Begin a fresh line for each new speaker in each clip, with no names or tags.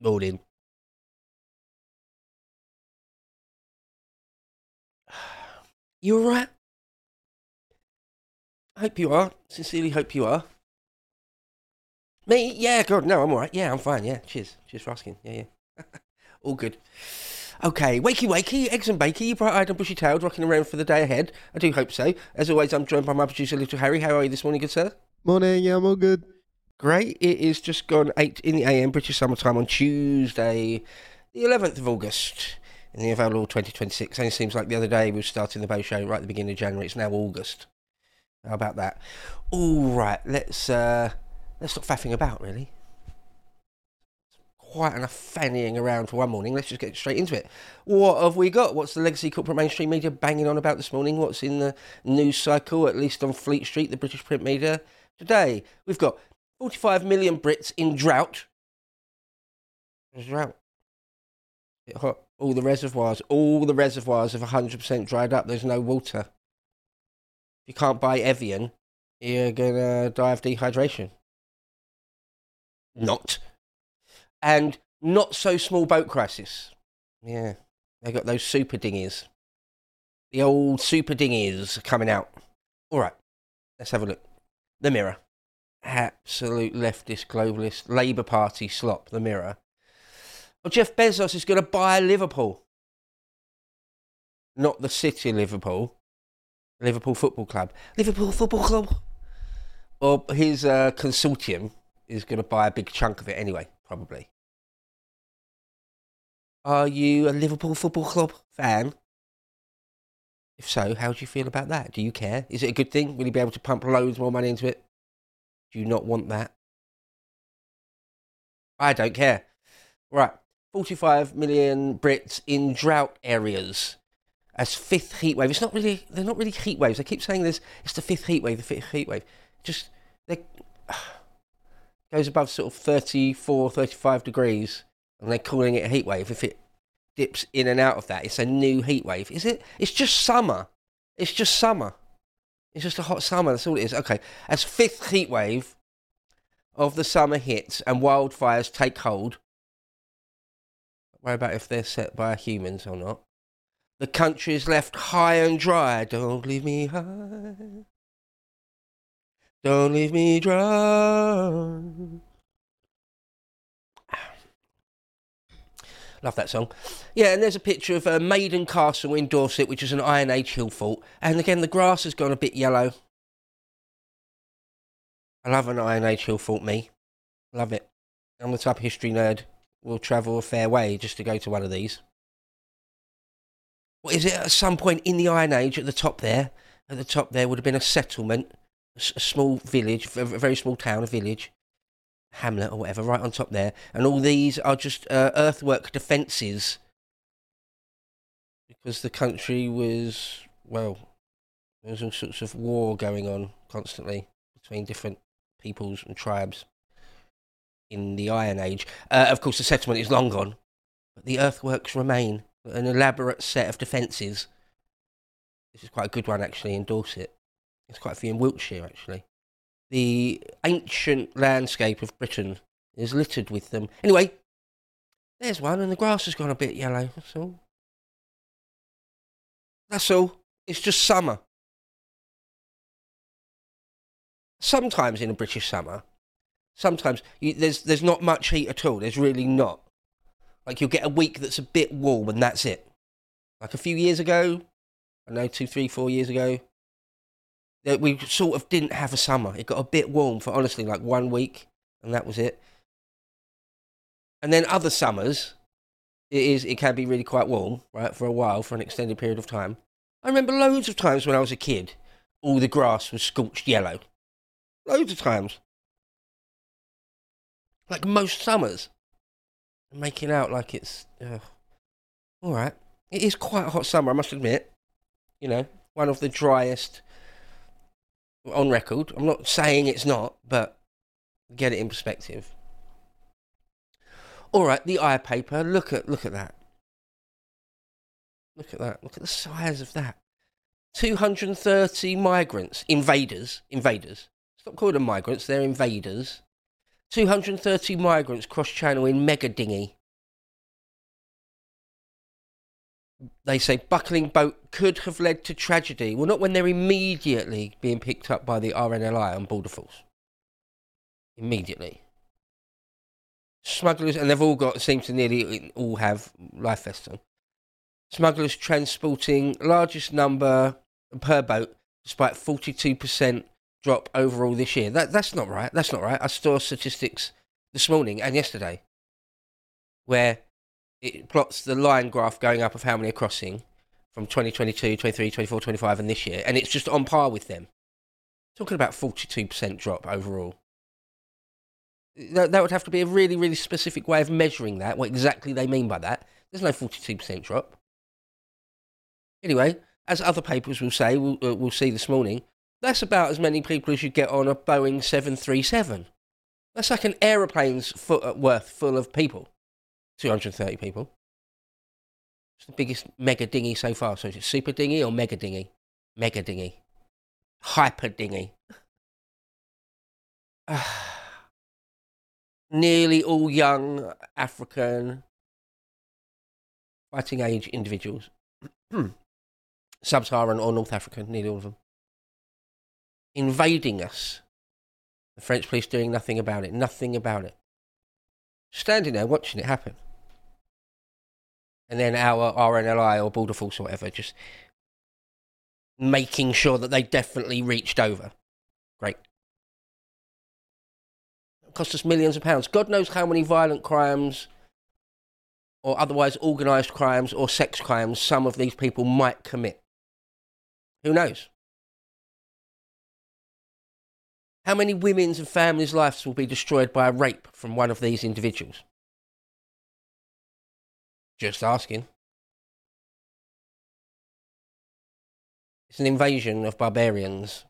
Morning. You alright? I hope you are. Sincerely hope you are. Me? Yeah, God, no, I'm alright. Yeah, I'm fine. Yeah, cheers. Cheers for asking. Yeah. All good. Okay, wakey, eggs and bakey, bright-eyed and bushy-tailed, rocking around for the day ahead. I do hope so. As always, I'm joined by my producer, Little Harry. How are you this morning, good sir?
Morning, yeah, I'm all good.
Great. It is just gone 8 in the AM, British summertime on Tuesday, the 11th of August, in the available 2026. Only seems like the other day we were starting the boat show right at the beginning of January. It's now August. How about that? All right, let's stop faffing about, really. Quite enough fannying around for one morning. Let's just get straight into it. What have we got? What's the legacy corporate mainstream media banging on about this morning? What's in the news cycle, at least on Fleet Street, the British print media? Today, we've got 45 million Brits in drought. There's drought. Bit hot. All the reservoirs have 100% dried up. There's no water. If you can't buy Evian, you're going to die of dehydration. Not. And not so small boat crisis. Yeah, they got those super dinghies. The old super dinghies coming out. All right, let's have a look. The Mirror. Absolute leftist, globalist, Labour Party slop, The Mirror. Well, Jeff Bezos is going to buy Liverpool. Not the city of Liverpool. Liverpool Football Club. Liverpool Football Club. Or his consortium is going to buy a big chunk of it anyway, probably. Are you a Liverpool Football Club fan? If so, how do you feel about that? Do you care? Is it a good thing? Will you be able to pump loads more money into it? Do you not want that? I don't care. Right, 45 million Brits in drought areas as fifth heat wave. They're not really heat waves. They keep saying it's the fifth heat wave. Just, they goes above sort of 34, 35 degrees. And they're calling it a heat wave. If it dips in and out of that, it's a new heat wave. Is it? It's just summer. It's just a hot summer. That's all it is. Okay. As fifth heat wave of the summer hits and wildfires take hold, don't worry about if they're set by humans or not. The country is left high and dry. Don't leave me high. Don't leave me dry. Love that song. Yeah, and there's a picture of Maiden Castle in Dorset, which is an Iron Age hill fort. And again, the grass has gone a bit yellow. I love an Iron Age hill fort, me. Love it. I'm the type of history nerd will travel a fair way just to go to one of these. What is it? At some point in the Iron Age, at the top there would have been a settlement, a small village, a very small town, a village. Hamlet or whatever, right on top there. And all these are just earthwork defences. Because the country was, well, there was all sorts of war going on constantly between different peoples and tribes in the Iron Age. Of course, the settlement is long gone, but the earthworks remain. An elaborate set of defences. This is quite a good one, actually, in Dorset. There's quite a few in Wiltshire, actually. The ancient landscape of Britain is littered with them. Anyway, there's one, and the grass has gone a bit yellow. That's all. It's just summer. Sometimes in a British summer, there's not much heat at all. There's really not. Like, you'll get a week that's a bit warm, and that's it. Like a few years ago, I know 2, 3, 4 years ago, we sort of didn't have a summer. It got a bit warm for, honestly, like 1 week, and that was it. And then other summers, it can be really quite warm, right, for a while, for an extended period of time. I remember loads of times when I was a kid, all the grass was scorched yellow. Loads of times. Like most summers. Making out like it's... all right. It is quite a hot summer, I must admit. You know, one of the driest... on record. I'm not saying it's not, but get it in perspective. All right, the eye paper. Look at that. Look at that. Look at the size of that. 230 migrants, invaders. Stop calling them migrants, they're invaders. 230 migrants cross-channel in mega dinghy. They say buckling boat could have led to tragedy. Well, not when they're immediately being picked up by the RNLI on Border Force. Immediately. Smugglers, and they've all got, seems to nearly all have life vests on. Smugglers transporting largest number per boat, despite 42% drop overall this year. That's not right. That's not right. I saw statistics this morning and yesterday where it plots the line graph going up of how many are crossing from 2022, 23, 24, 25 and this year, and it's just on par with them. Talking about 42% drop overall. That would have to be a really, really specific way of measuring that, what exactly they mean by that. There's no 42% drop. Anyway, as other papers will say, we'll see this morning, that's about as many people as you get on a Boeing 737. That's like an aeroplane's worth full of people. 230 people. It's the biggest mega dinghy so far. So is it super dinghy or mega dinghy? Mega dinghy. Hyper dinghy. Nearly all young African fighting age individuals. Sub-Saharan or North African, nearly all of them. Invading us. The French police doing nothing about it. Nothing about it. Standing there watching it happen. And then our RNLI or Border Force or whatever just making sure that they definitely reached over. Great. It cost us millions of pounds. God knows how many violent crimes or otherwise organised crimes or sex crimes some of these people might commit. Who knows? How many women's and families' lives will be destroyed by a rape from one of these individuals? Just asking. It's an invasion of barbarians.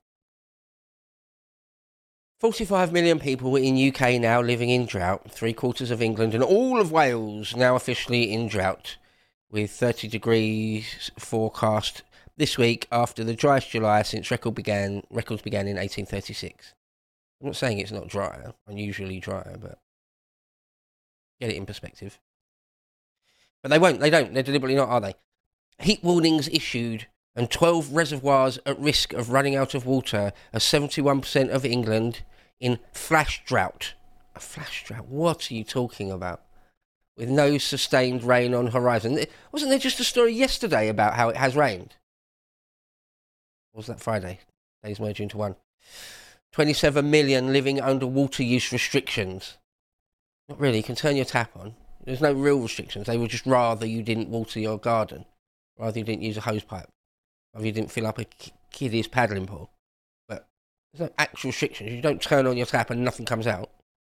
45 million people in UK now living in drought. 3/4 of England and all of Wales now officially in drought, with 30 degrees forecast this week after the driest July since records began in 1836. I'm not saying it's not drier, unusually drier, but get it in perspective. But they won't, they're deliberately not, are they? Heat warnings issued and 12 reservoirs at risk of running out of water as 71% of England in flash drought. A flash drought? What are you talking about? With no sustained rain on horizon. Wasn't there just a story yesterday about how it has rained? Or was that Friday? Days merge into one. 27 million living under water use restrictions. Not really, you can turn your tap on. There's no real restrictions. They would just rather you didn't water your garden. Rather you didn't use a hose pipe. Rather you didn't fill up a kiddie's paddling pool. But there's no actual restrictions. You don't turn on your tap and nothing comes out.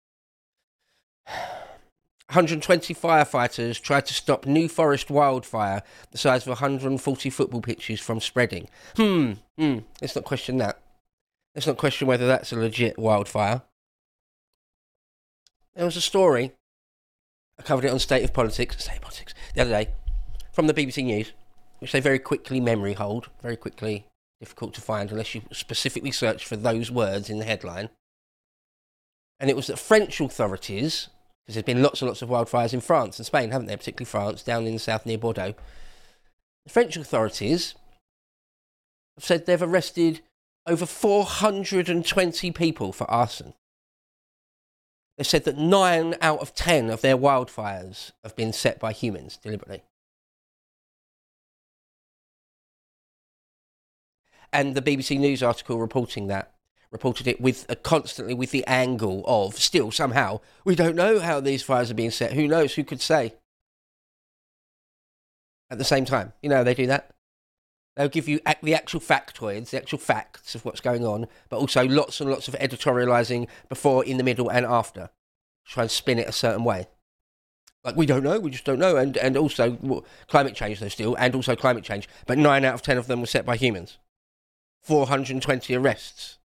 120 firefighters tried to stop New Forest wildfire the size of 140 football pitches from spreading. Let's not question that. Let's not question whether that's a legit wildfire. There was a story, I covered it on State of Politics, the other day, from the BBC News, which they very quickly memory hold, very quickly difficult to find unless you specifically search for those words in the headline. And it was that French authorities, because there's been lots and lots of wildfires in France and Spain, haven't there? Particularly France, down in the south near Bordeaux. The French authorities have said they've arrested over 420 people for arson. They said that 9 out of 10 of their wildfires have been set by humans deliberately. And the BBC News article reported it constantly with the angle of, still somehow, we don't know how these fires are being set. Who knows? Who could say? At the same time, you know, they do that. They'll give you the actual factoids, the actual facts of what's going on, but also lots and lots of editorialising before, in the middle, and after. Try and spin it a certain way. Like, we don't know, we just don't know. And also, climate change, though, still, and also climate change. But 9 out of 10 of them were set by humans. 420 arrests.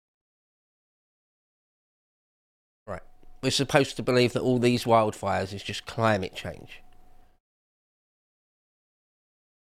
Right. We're supposed to believe that all these wildfires is just climate change.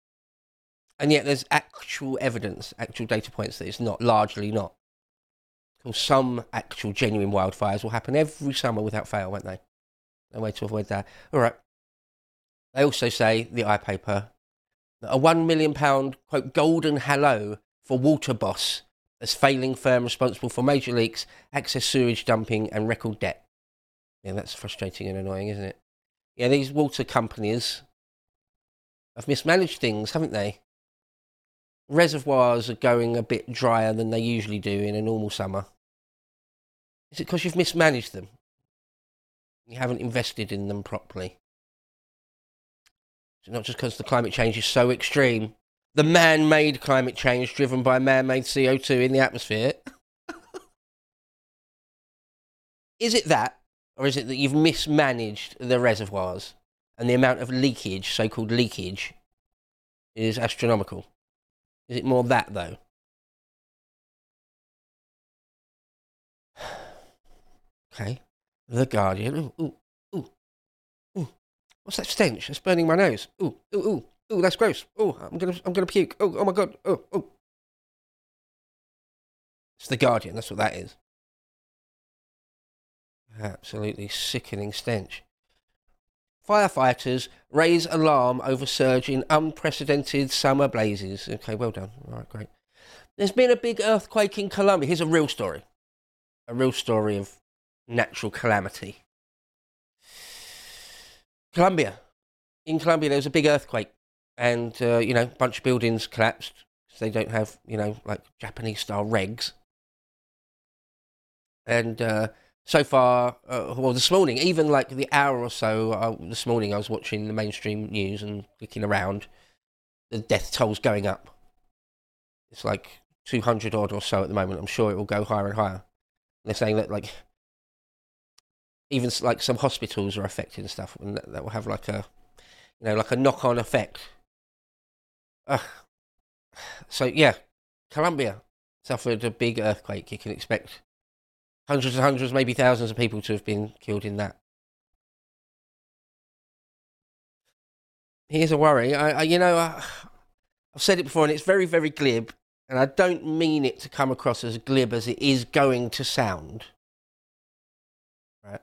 And yet there's actual evidence, actual data points that it's not, largely not. Because some actual genuine wildfires will happen every summer without fail, won't they? No way to avoid that. All right. They also say, the iPaper, that a £1 million, quote, golden hello for Water Boss as failing firm responsible for major leaks, excess sewage dumping and record debt. Yeah, that's frustrating and annoying, isn't it? Yeah, these water companies have mismanaged things, haven't they? Reservoirs are going a bit drier than they usually do in a normal summer. Is it because you've mismanaged them? You haven't invested in them properly? Is it not just because the climate change is so extreme? The man-made climate change driven by man-made CO2 in the atmosphere? Is it that? Or is it that you've mismanaged the reservoirs and the amount of leakage, so-called leakage, is astronomical? Is it more that, though? Okay. The Guardian. Ooh, ooh, ooh. What's that stench? It's burning my nose. Ooh, ooh, ooh. Ooh, that's gross. Oh, I'm gonna puke. Oh my god. Oh, oh. It's The Guardian, that's what that is. Absolutely sickening stench. Firefighters raise alarm over surge in unprecedented summer blazes. Okay, well done. All right, great. There's been a big earthquake in Colombia. Here's a real story. A real story of natural calamity. In Colombia, there was a big earthquake. And, a bunch of buildings collapsed. Because they don't have, like Japanese-style regs. And so far, this morning, even like the hour or so this morning, I was watching the mainstream news and clicking around. The death toll's going up. It's like 200 odd or so at the moment. I'm sure it will go higher and higher. They're saying that, like, even like some hospitals are affected and stuff, and that will have like a, like a knock-on effect. So yeah, Colombia suffered a big earthquake. You can expect hundreds and hundreds, maybe thousands of people to have been killed in that. Here's a worry. I've said it before, and it's very, very glib, and I don't mean it to come across as glib as it is going to sound. Right?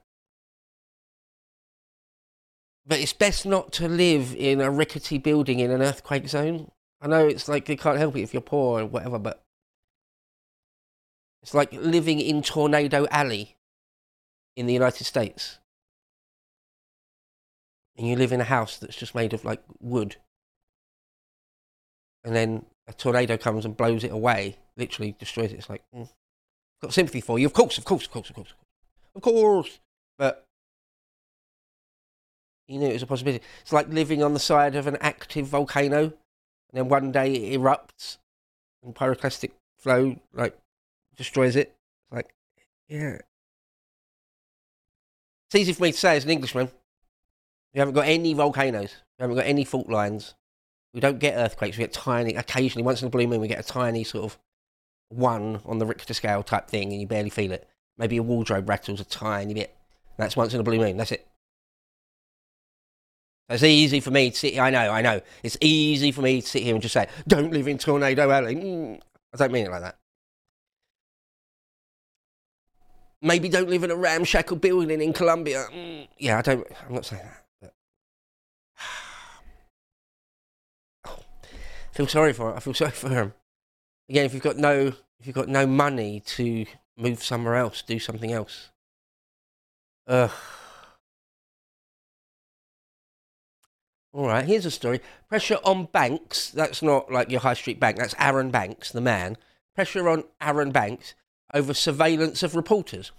But it's best not to live in a rickety building in an earthquake zone. I know it's like you can't help it if you're poor or whatever, but it's like living in Tornado Alley in the United States. And you live in a house that's just made of, like, wood. And then a tornado comes and blows it away, literally destroys it. It's like, got sympathy for you. Of course. But you knew it was a possibility. It's like living on the side of an active volcano, and then one day it erupts, and pyroclastic flow, like, destroys it. Like, yeah. It's easy for me to say as an Englishman. We haven't got any volcanoes. We haven't got any fault lines. We don't get earthquakes. We get tiny, occasionally, once in a blue moon, we get a tiny sort of 1 on the Richter scale type thing, and you barely feel it. Maybe a wardrobe rattles a tiny bit. That's once in a blue moon. That's it. It's easy for me to sit here. I know. It's easy for me to sit here and just say, don't live in Tornado Alley. I don't mean it like that. Maybe don't live in a ramshackle building in Colombia. Yeah, I'm not saying that. But I feel sorry for him. Again, if you've got no money to move somewhere else, do something else. Ugh. All right, here's a story. Pressure on banks. That's not like your high street bank. That's Aaron Banks, the man. Pressure on Aaron Banks over surveillance of reporters.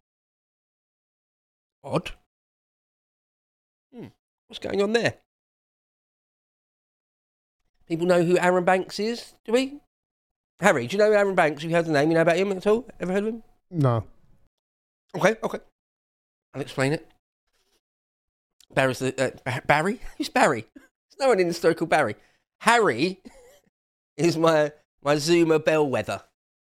Odd. What's going on there? People know who Aaron Banks is, do we? Harry, do you know Aaron Banks? Have you heard the name? You know about him at all? Ever heard of him?
No.
Okay. I'll explain it. Barry's Barry? Who's Barry? There's no one in the story called Barry. Harry is my Zoomer bellwether.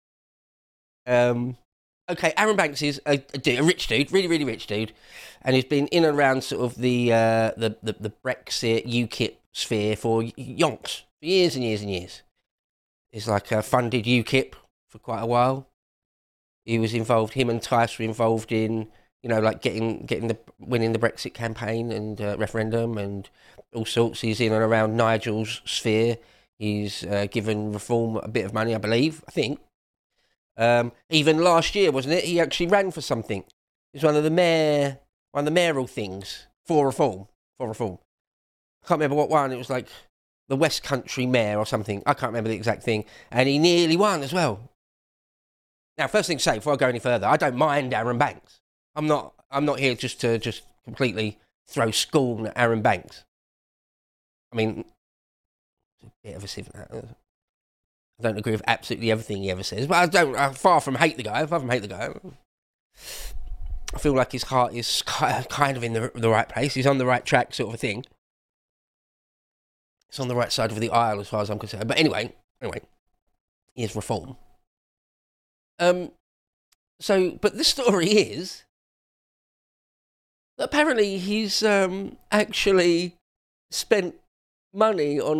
Okay, Aaron Banks is a rich dude, really, really rich dude, and he's been in and around sort of the Brexit UKIP sphere for yonks, for years and years and years. He's like funded UKIP for quite a while. he was involved. Him and Tice were involved in, like winning the Brexit campaign and referendum and all sorts. He's in and around Nigel's sphere. He's given Reform a bit of money, I believe. I think. Even last year, wasn't it? He actually ran for something. It was one of the mayoral things for Reform. For Reform. I can't remember what one. It was like the West Country Mayor or something. I can't remember the exact thing. And he nearly won as well. Now, first thing to say, before I go any further, I don't mind Aaron Banks. I'm not here just to completely throw scorn at Aaron Banks. I mean, it's a bit of a civ. I don't agree with absolutely everything he ever says, but I far from hate the guy. I feel like his heart is kind of in the right place. He's on the right track, sort of a thing. It's on the right side of the aisle, as far as I'm concerned. But anyway, he is Reform. But the story is that apparently he's actually spent money on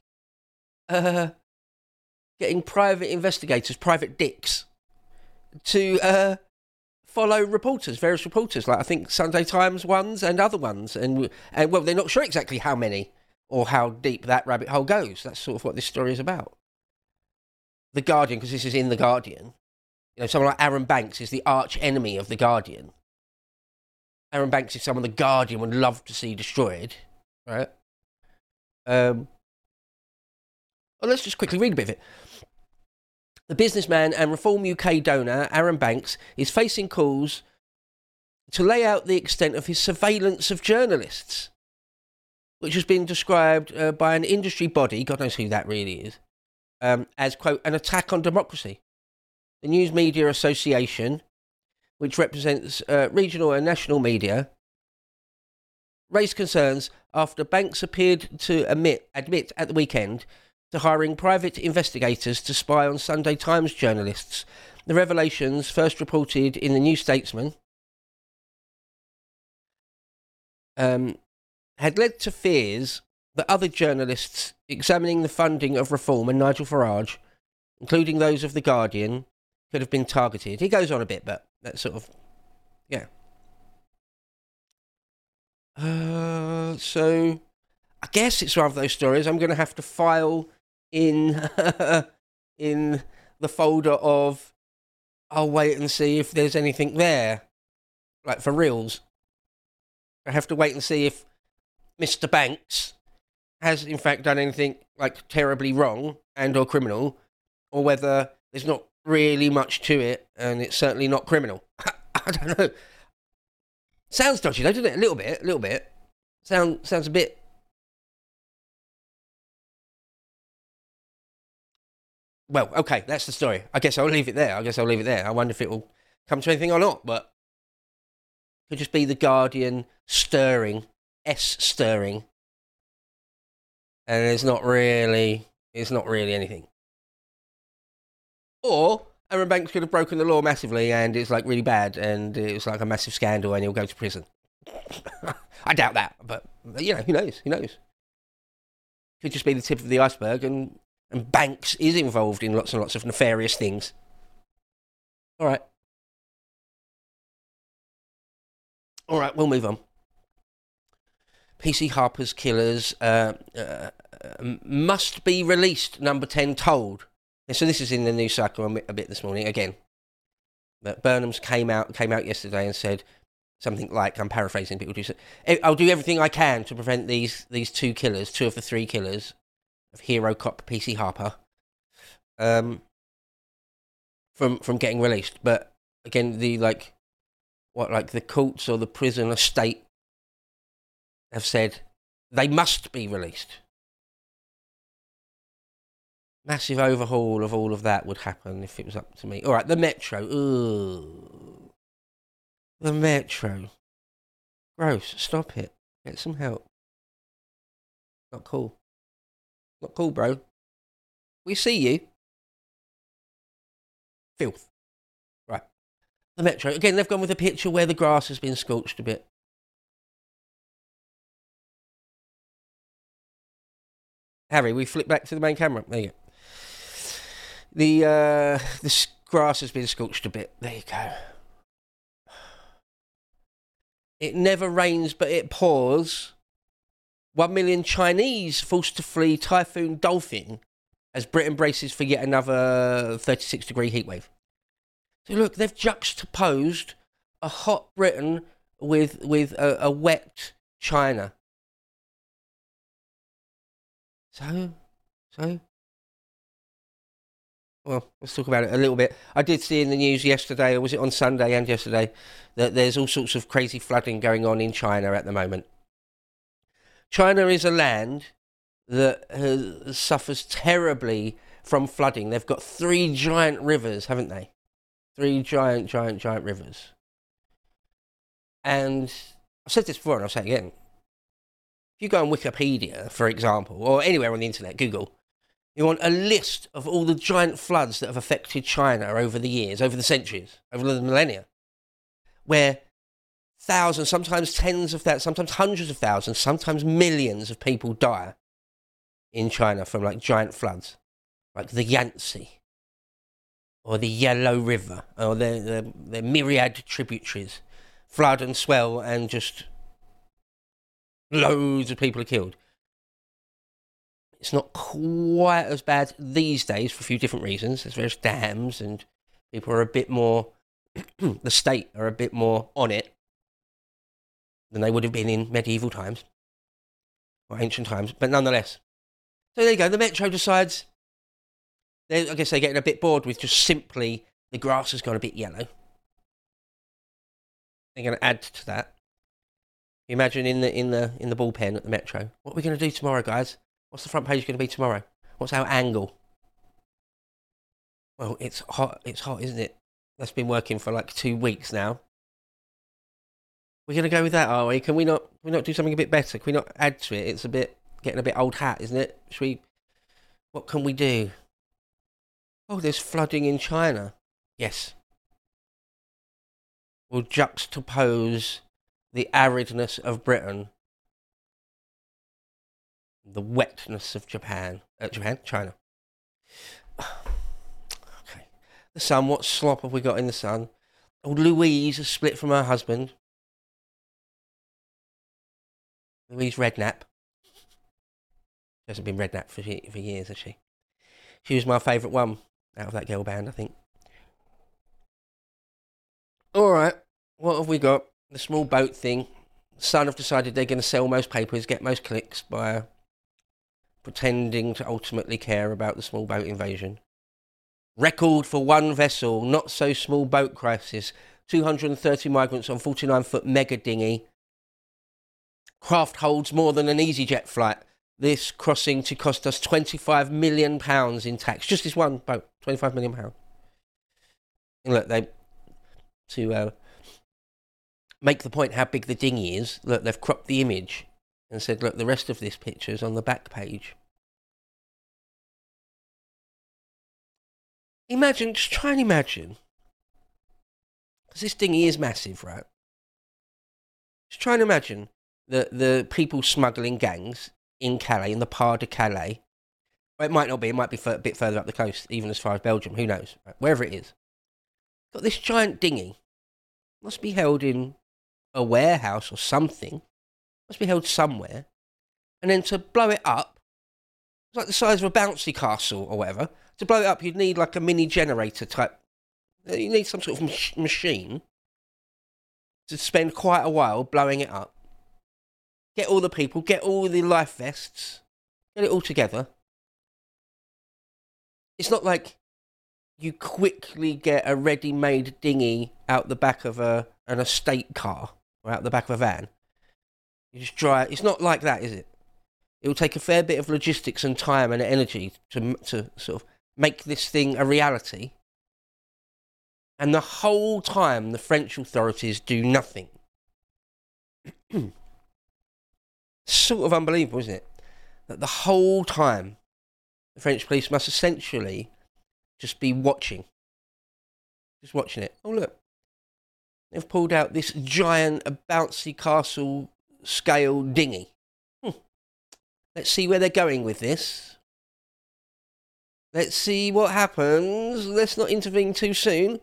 getting private investigators, private dicks, to follow various reporters, like I think Sunday Times ones and other ones, and well, they're not sure exactly how many or how deep that rabbit hole goes. That's sort of what this story is about. The Guardian, because this is in The Guardian. Someone like Aaron Banks is the arch enemy of The Guardian. Aaron Banks is someone The Guardian would love to see destroyed, right? Well, let's just quickly read a bit of it. The businessman and Reform UK donor, Aaron Banks, is facing calls to lay out the extent of his surveillance of journalists, which has been described by an industry body, God knows who that really is, as, quote, an attack on democracy. The News Media Association, which represents regional and national media, raised concerns after Banks appeared to admit at the weekend to hiring private investigators to spy on Sunday Times journalists. The revelations, first reported in the New Statesman, had led to fears that other journalists examining the funding of Reform and Nigel Farage, including those of The Guardian, could have been targeted. He goes on a bit, but that's sort of, yeah. So, I guess it's one of those stories I'm going to have to file in in the folder of, I'll wait and see if there's anything there, like for reals. I have to wait and see if Mr. Banks has in fact done anything like terribly wrong and or criminal, or whether there's not really much to it and it's certainly not criminal. I don't know. Sounds dodgy though, doesn't it? A little bit. Sounds a bit. Well, okay, that's the story. I guess I'll leave it there. I wonder if it will come to anything or not, but it could just be The Guardian stirring, and it's not really anything. Or Aaron Banks could have broken the law massively and it's like really bad and it's like a massive scandal and he'll go to prison. I doubt that, but who knows? Could just be the tip of the iceberg and Banks is involved in lots and lots of nefarious things. All right, we'll move on. PC Harper's Killers must be released, number 10 told. And so this is in the news cycle a bit this morning again. But Burnham's came out yesterday and said something like, I'm paraphrasing, people do say, I'll do everything I can to prevent these two of the three killers of hero cop PC Harper from getting released. But again, the courts or the prison estate have said they must be released. Massive overhaul of all of that would happen if it was up to me. All right, the Metro. Ooh. The Metro. Gross. Stop it. Get some help. Not cool. Not cool, bro. We see you. Filth. Right. The Metro. Again, they've gone with a picture where the grass has been scorched a bit. Harry, we flip back to the main camera. There you go. The grass has been scorched a bit. There you go. It never rains, but it pours. 1 million Chinese forced to flee Typhoon Dolphin as Britain braces for yet another 36-degree heatwave. So look, they've juxtaposed a hot Britain with a wet China. So, well, let's talk about it a little bit. I did see in the news yesterday, or was it on Sunday and yesterday, that there's all sorts of crazy flooding going on in China at the moment. China is a land that suffers terribly from flooding. They've got 3 giant rivers, haven't they? 3 giant rivers. And I've said this before and I'll say it again. If you go on Wikipedia, for example, or anywhere on the internet, Google, you want a list of all the giant floods that have affected China over the years, over the centuries, over the millennia, where thousands, sometimes tens of thousands, sometimes hundreds of thousands, sometimes millions of people die in China from like giant floods, like the Yangtze or the Yellow River or their myriad tributaries flood and swell and just loads of people are killed. It's not quite as bad these days for a few different reasons. There's various dams and people are a bit more, the state are a bit more on it than they would have been in medieval times or ancient times, but nonetheless. So there you go, the Metro decides, I guess they're getting a bit bored with just simply the grass has gone a bit yellow. They're going to add to that. Imagine in the bullpen at the Metro. What are we going to do tomorrow, guys? What's the front page going to be tomorrow? What's our angle? Well, it's hot, isn't it? That's been working for like 2 weeks now. We're going to go with that, are we? Can we not do something a bit better? Can we not add to it? It's getting a bit old hat, isn't it? What can we do? Oh, there's flooding in China. Yes. We'll juxtapose the aridness of Britain, the wetness of China. Okay. The sun, what slop have we got in the sun? Old Louise has split from her husband. Louise Redknapp. She hasn't been Redknapp for years, has she? She was my favourite one out of that girl band, I think. Alright, what have we got? The small boat thing. Sun have decided they're going to sell most papers, get most clicks by pretending to ultimately care about the small boat invasion. Record for one vessel, not so small boat crisis. 230 migrants on 49-foot mega dinghy. Craft holds more than an EasyJet flight. This crossing to cost us £25 million in tax. Just this one boat, £25 million. And look, to make the point how big the dinghy is, look, they've cropped the image and said, look, the rest of this picture is on the back page. Just try and imagine, because this dinghy is massive, right? Just try and imagine the people smuggling gangs in Calais, in the Pas de Calais. Well, it might not be, it might be a bit further up the coast, even as far as Belgium, who knows, right? Wherever it is. Got this giant dinghy, must be held in a warehouse or something, must be held somewhere, and then to blow it up, it's like the size of a bouncy castle or whatever. To blow it up, you'd need like a mini generator type, you need some sort of machine to spend quite a while blowing it up. Get all the people, get all the life vests, get it all together. It's not like you quickly get a ready-made dinghy out the back of an estate car or out the back of a van. You just drive. It's not like that, is it? It will take a fair bit of logistics and time and energy to sort of make this thing a reality. And the whole time, the French authorities do nothing. Sort of unbelievable, isn't it? That the whole time, the French police must essentially just be watching. Just watching it. Oh, look. They've pulled out this giant, bouncy castle scale dinghy. Let's see where they're going with this. Let's see what happens. Let's not intervene too soon.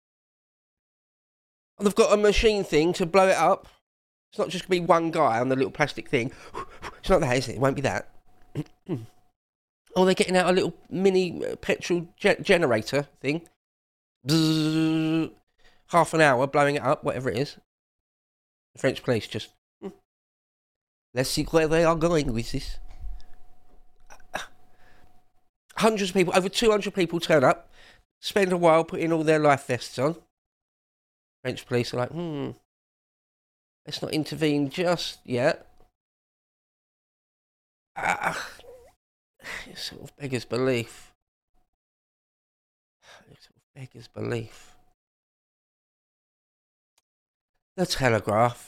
And they've got a machine thing to blow it up. It's not just going to be one guy on the little plastic thing. It's not that, is it? It won't be that. Oh, they're getting out a little mini petrol generator thing. Bzzz, half an hour blowing it up, whatever it is. The French police just... Let's see where they are going with this. Hundreds of people, over 200 people turn up, spend a while putting all their life vests on. French police are like, let's not intervene just yet. It sort of beggars belief. The Telegraph.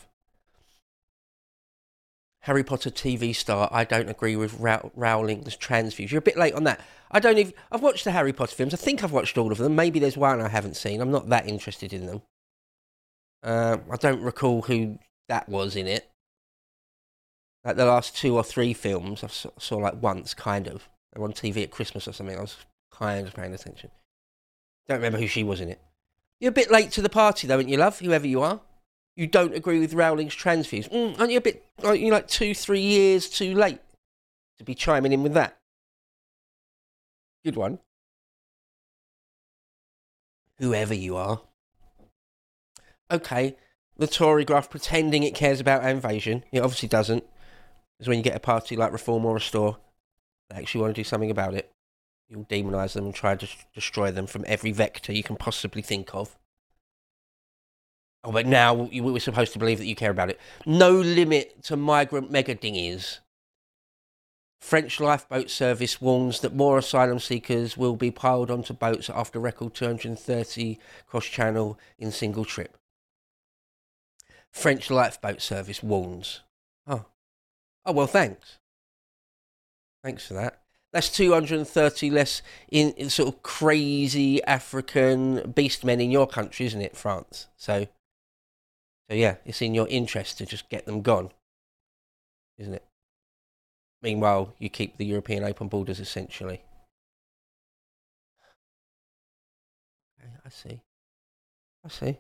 Harry Potter TV star, I don't agree with Rowling's trans views. You're a bit late on that. I've watched the Harry Potter films. I think I've watched all of them. Maybe there's one I haven't seen. I'm not that interested in them. I don't recall who that was in it. Like the last 2 or 3 films, I saw like once, kind of. They were on TV at Christmas or something. I was kind of paying attention. Don't remember who she was in it. You're a bit late to the party, though, aren't you, love? Whoever you are. You don't agree with Rowling's trans views. Aren't you a bit, like 2-3 years too late to be chiming in with that? Good one. Whoever you are. Okay, the Tory graph pretending it cares about our invasion. It obviously doesn't. Because when you get a party like Reform or Restore, they actually want to do something about it. You'll demonise them and try to destroy them from every vector you can possibly think of. Oh, but now we're supposed to believe that you care about it. No limit to migrant mega dinghies. French lifeboat service warns that more asylum seekers will be piled onto boats after record 230 cross-channel in single trip. French lifeboat service warns. Oh, well, thanks. Thanks for that. That's 230 less in sort of crazy African beastmen in your country, isn't it, France? So yeah, it's in your interest to just get them gone, isn't it? Meanwhile, you keep the European open borders, essentially. Okay, I see.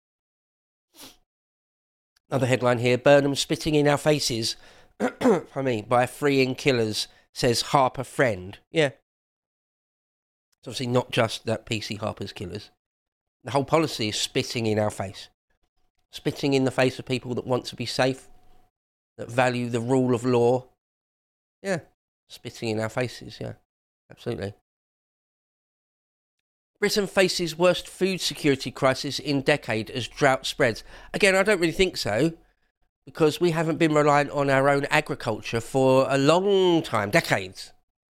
Another headline here, Burnham spitting in our faces, by freeing killers, says Harper friend. Yeah. It's obviously not just that PC Harper's killers. The whole policy is spitting in our face. Spitting in the face of people that want to be safe, that value the rule of law. Yeah, spitting in our faces, yeah, absolutely. Britain faces worst food security crisis in decade as drought spreads. Again, I don't really think so, because we haven't been reliant on our own agriculture for a long time, decades.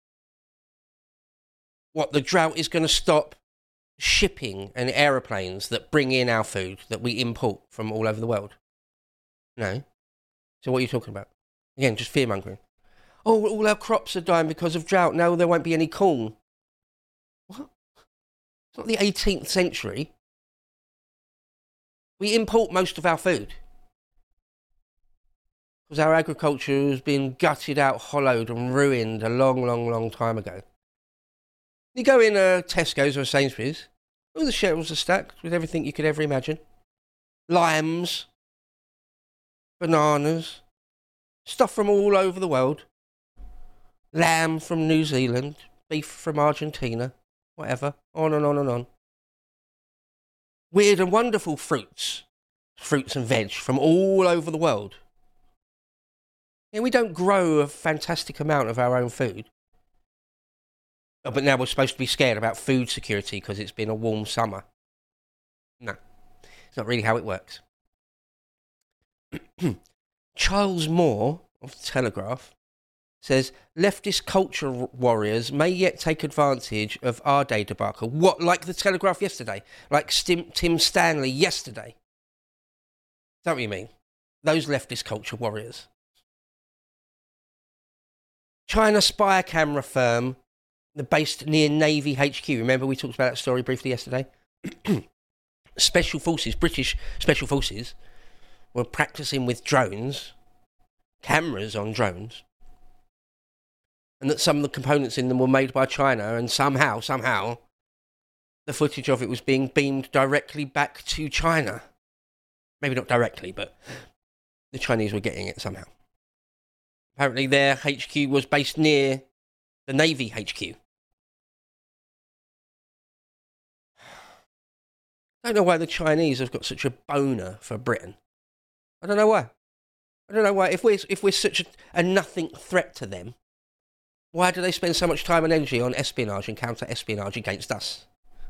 What, the drought is going to stop shipping and aeroplanes that bring in our food that we import from all over the world? No. So what are you talking about? Again, just fear-mongering. Oh, all our crops are dying because of drought. Now there won't be any corn. What? It's not the 18th century. We import most of our food. Because our agriculture has been gutted out, hollowed and ruined a long, long, long time ago. You go in a Tesco's or a Sainsbury's, all the shelves are stacked with everything you could ever imagine. Limes, bananas, stuff from all over the world. Lamb from New Zealand, beef from Argentina, whatever, on and on and on. Weird and wonderful fruits and veg from all over the world. Yeah, we don't grow a fantastic amount of our own food. Oh, but now we're supposed to be scared about food security because it's been a warm summer. No, it's not really how it works. Charles Moore of the Telegraph says, leftist culture warriors may yet take advantage of our day debacle. What, like the Telegraph yesterday? Like Tim Stanley yesterday? Is that what you mean? Those leftist culture warriors. China spy camera firm, based near Navy HQ. Remember we talked about that story briefly yesterday? Special forces, British special forces, were practicing with drones, cameras on drones, and that some of the components in them were made by China, and somehow, the footage of it was being beamed directly back to China. Maybe not directly, but the Chinese were getting it somehow. Apparently their HQ was based near the Navy HQ. I don't know why the Chinese have got such a boner for Britain. I don't know why. If we're such a nothing threat to them, why do they spend so much time and energy on espionage and counter-espionage against us?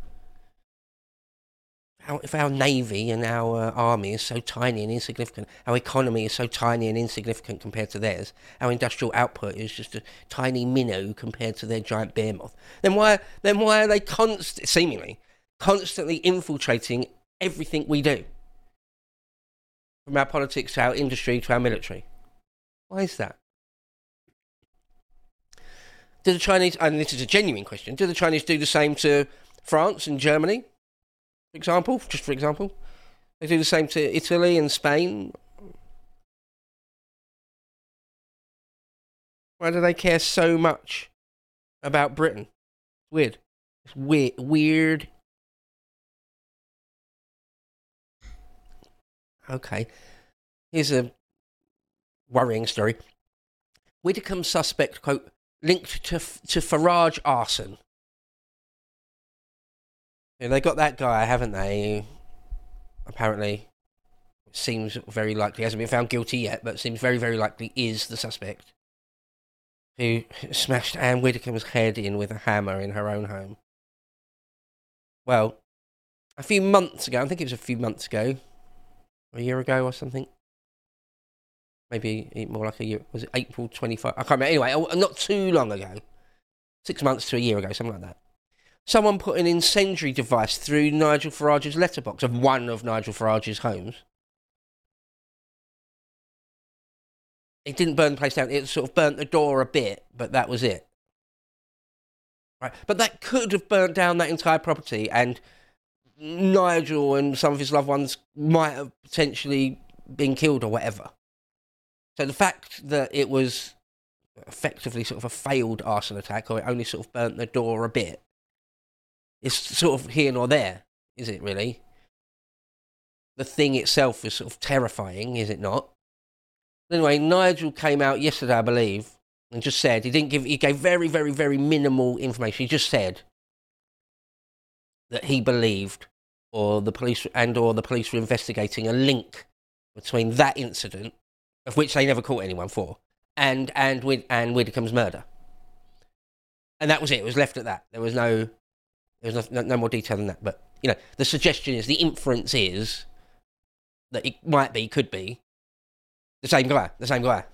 If our navy and our army is so tiny and insignificant, our economy is so tiny and insignificant compared to theirs, our industrial output is just a tiny minnow compared to their giant behemoth, then why are they seemingly constantly infiltrating everything we do? From our politics to our industry to our military. Why is that? Do the Chinese, and this is a genuine question, do the Chinese do the same to France and Germany? For example, they do the same to Italy and Spain. Why do they care so much about Britain? Weird. It's weird. Okay. Here's a worrying story. Widdicombe suspect, quote, linked to Farage arson. Yeah, they got that guy, haven't they? Apparently, seems very likely, hasn't been found guilty yet, but seems very, very likely is the suspect who smashed Anne Widdicombe's head in with a hammer in her own home. Well, a few months ago, I think it was a few months ago, a year ago or something. Maybe more like a year. Was it April 25? I can't remember. Anyway, not too long ago. 6 months to a year ago, something like that. Someone put an incendiary device through Nigel Farage's letterbox of one of Nigel Farage's homes. It didn't burn the place down. It sort of burnt the door a bit, but that was it. Right. But that could have burnt down that entire property, and Nigel and some of his loved ones might have potentially been killed or whatever. So the fact that it was effectively sort of a failed arson attack, or it only sort of burnt the door a bit, is sort of here nor there, is it really? The thing itself is sort of terrifying, is it not? Anyway, Nigel came out yesterday, I believe, and just said, he gave very, very, very minimal information. He just said that he believed, or the police were investigating a link between that incident, of which they never caught anyone for, and Widdicombe's murder. And that was it. It was left at that. There was no more detail than that. But, the suggestion is, the inference is that it could be, the same guy.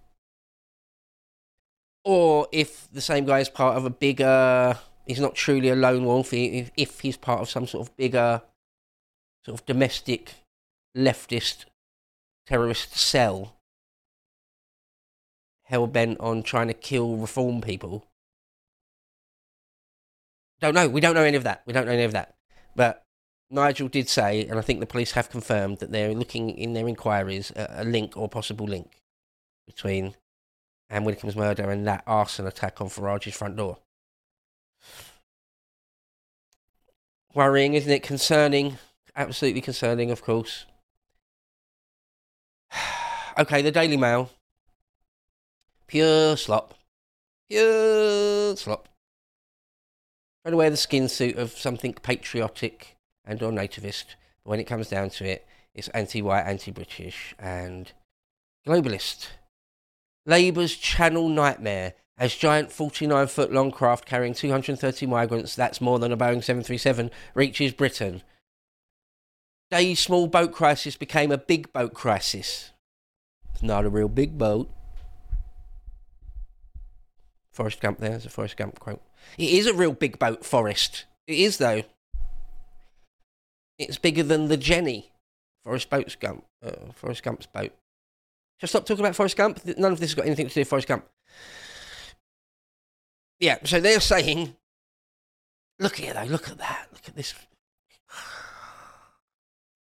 Or if the same guy is part of a bigger, he's not truly a lone wolf, if he's part of some sort of bigger, sort of domestic, leftist, terrorist cell, hell-bent on trying to kill reform people. Don't know. We don't know any of that. But Nigel did say, and I think the police have confirmed, that they're looking in their inquiries at a link or possible link between Anne Widdicombe's murder and that arson attack on Farage's front door. Worrying, isn't it? Concerning. Absolutely concerning, of course. Okay, the Daily Mail. Pure slop. Trying to wear the skin suit of something patriotic and or nativist, but when it comes down to it, it's anti-white, anti-British and globalist. Labour's Channel nightmare as giant 49-foot-long craft carrying 230 migrants, that's more than a Boeing 737, reaches Britain. Day's small boat crisis became a big boat crisis. It's not a real big boat. Forrest Gump there, there's a Forrest Gump quote. It is a real big boat, Forrest. It is, though. It's bigger than the Jenny. Forrest Gump's boat. Shall I stop talking about Forrest Gump? None of this has got anything to do with Forrest Gump. Yeah, so they're saying, look at that, look at this.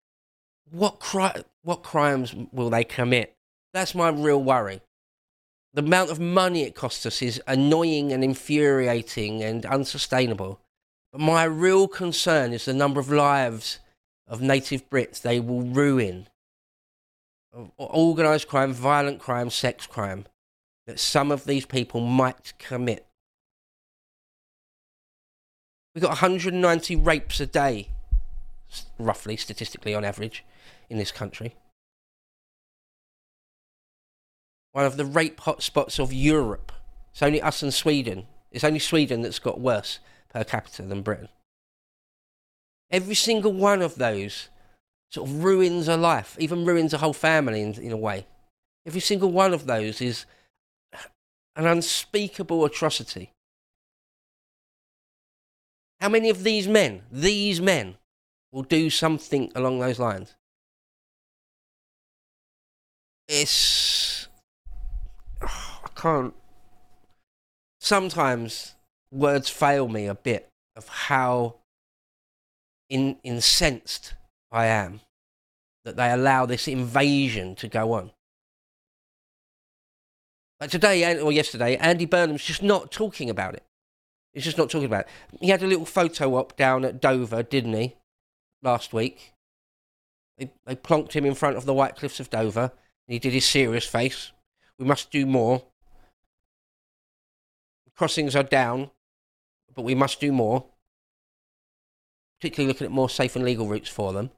What crimes will they commit? That's my real worry. The amount of money it costs us is annoying and infuriating and unsustainable. But my real concern is the number of lives of native Brits they will ruin. Organised crime, violent crime, sex crime that some of these people might commit. We've got 190 rapes a day, roughly, statistically on average, in this country. One of the rape hotspots of Europe. It's only us and Sweden. It's only Sweden that's got worse per capita than Britain. Every single one of those sort of ruins a life, even ruins a whole family in a way. Every single one of those is an unspeakable atrocity. How many of these men will do something along those lines? I can't. Sometimes words fail me a bit of how incensed I am that they allow this invasion to go on. Like today, or yesterday, Andy Burnham's just not talking about it. He's just not talking about it. He had a little photo op down at Dover, didn't he, last week? They plonked him in front of the White Cliffs of Dover, and he did his serious face. We must do more. Crossings are down, but we must do more. Particularly looking at more safe and legal routes for them.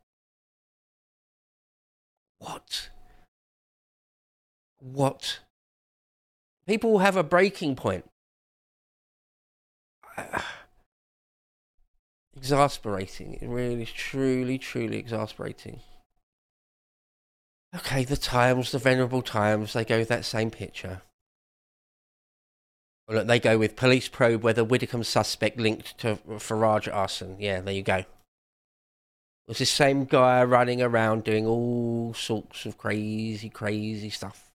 What? People will have a breaking point. Exasperating. It really, truly exasperating. Okay, the Times, the venerable Times, they go with that same picture. Well, look, they go with police probe whether Widdicombe suspect linked to Farage arson. Yeah, there you go. Was this same guy running around doing all sorts of crazy stuff.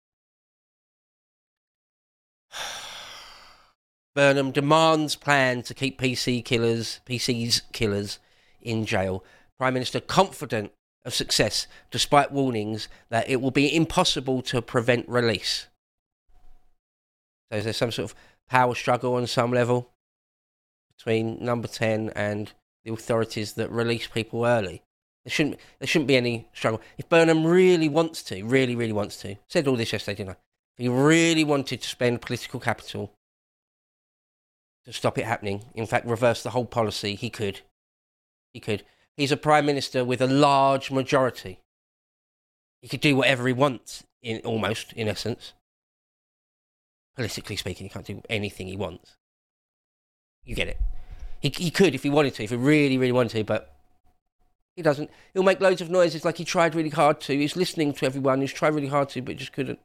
Burnham demands plan to keep PC's killers in jail. Prime Minister confident of success, despite warnings that it will be impossible to prevent release. So is there some sort of power struggle on some level between Number 10 and the authorities that release people early? There shouldn't be any struggle. If Burnham really wants to, said all this yesterday, didn't I? If he really wanted to spend political capital to stop it happening, in fact, reverse the whole policy, he could. He's a Prime Minister with a large majority. He could do whatever he wants, in essence. Politically speaking, he can't do anything he wants. You get it. He could if he wanted to, if he really wanted to, but he doesn't. He'll make loads of noises like he tried really hard to. He's listening to everyone. He's tried really hard to, but just couldn't.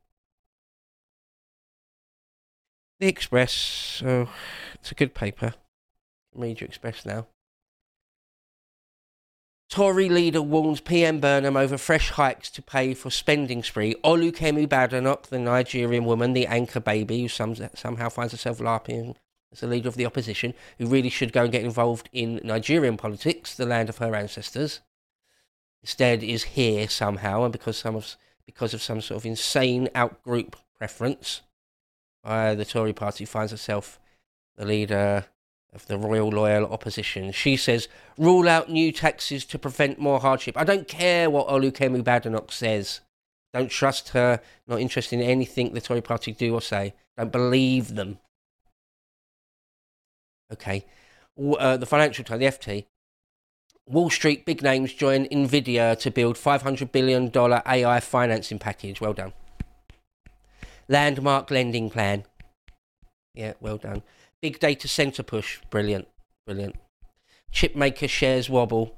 The Express. Oh, it's a good paper. Read your Express now. Tory leader warns PM Burnham over fresh hikes to pay for spending spree. Olukemi Badenoch, the Nigerian woman, the anchor baby, who somehow finds herself laughing as the leader of the opposition, who really should go and get involved in Nigerian politics, the land of her ancestors, instead is here somehow, and because of some sort of insane out-group preference by the Tory party, finds herself the leader of the Royal Loyal Opposition. She says, rule out new taxes to prevent more hardship. I don't care what Olukemi Badenoch says. Don't trust her. Not interested in anything the Tory party do or say. Don't believe them. Okay. The Financial Times, the FT. Wall Street big names join Nvidia to build $500 billion AI financing package. Well done. Landmark lending plan. Yeah, well done. Big data centre push. Brilliant. Chip maker shares wobble.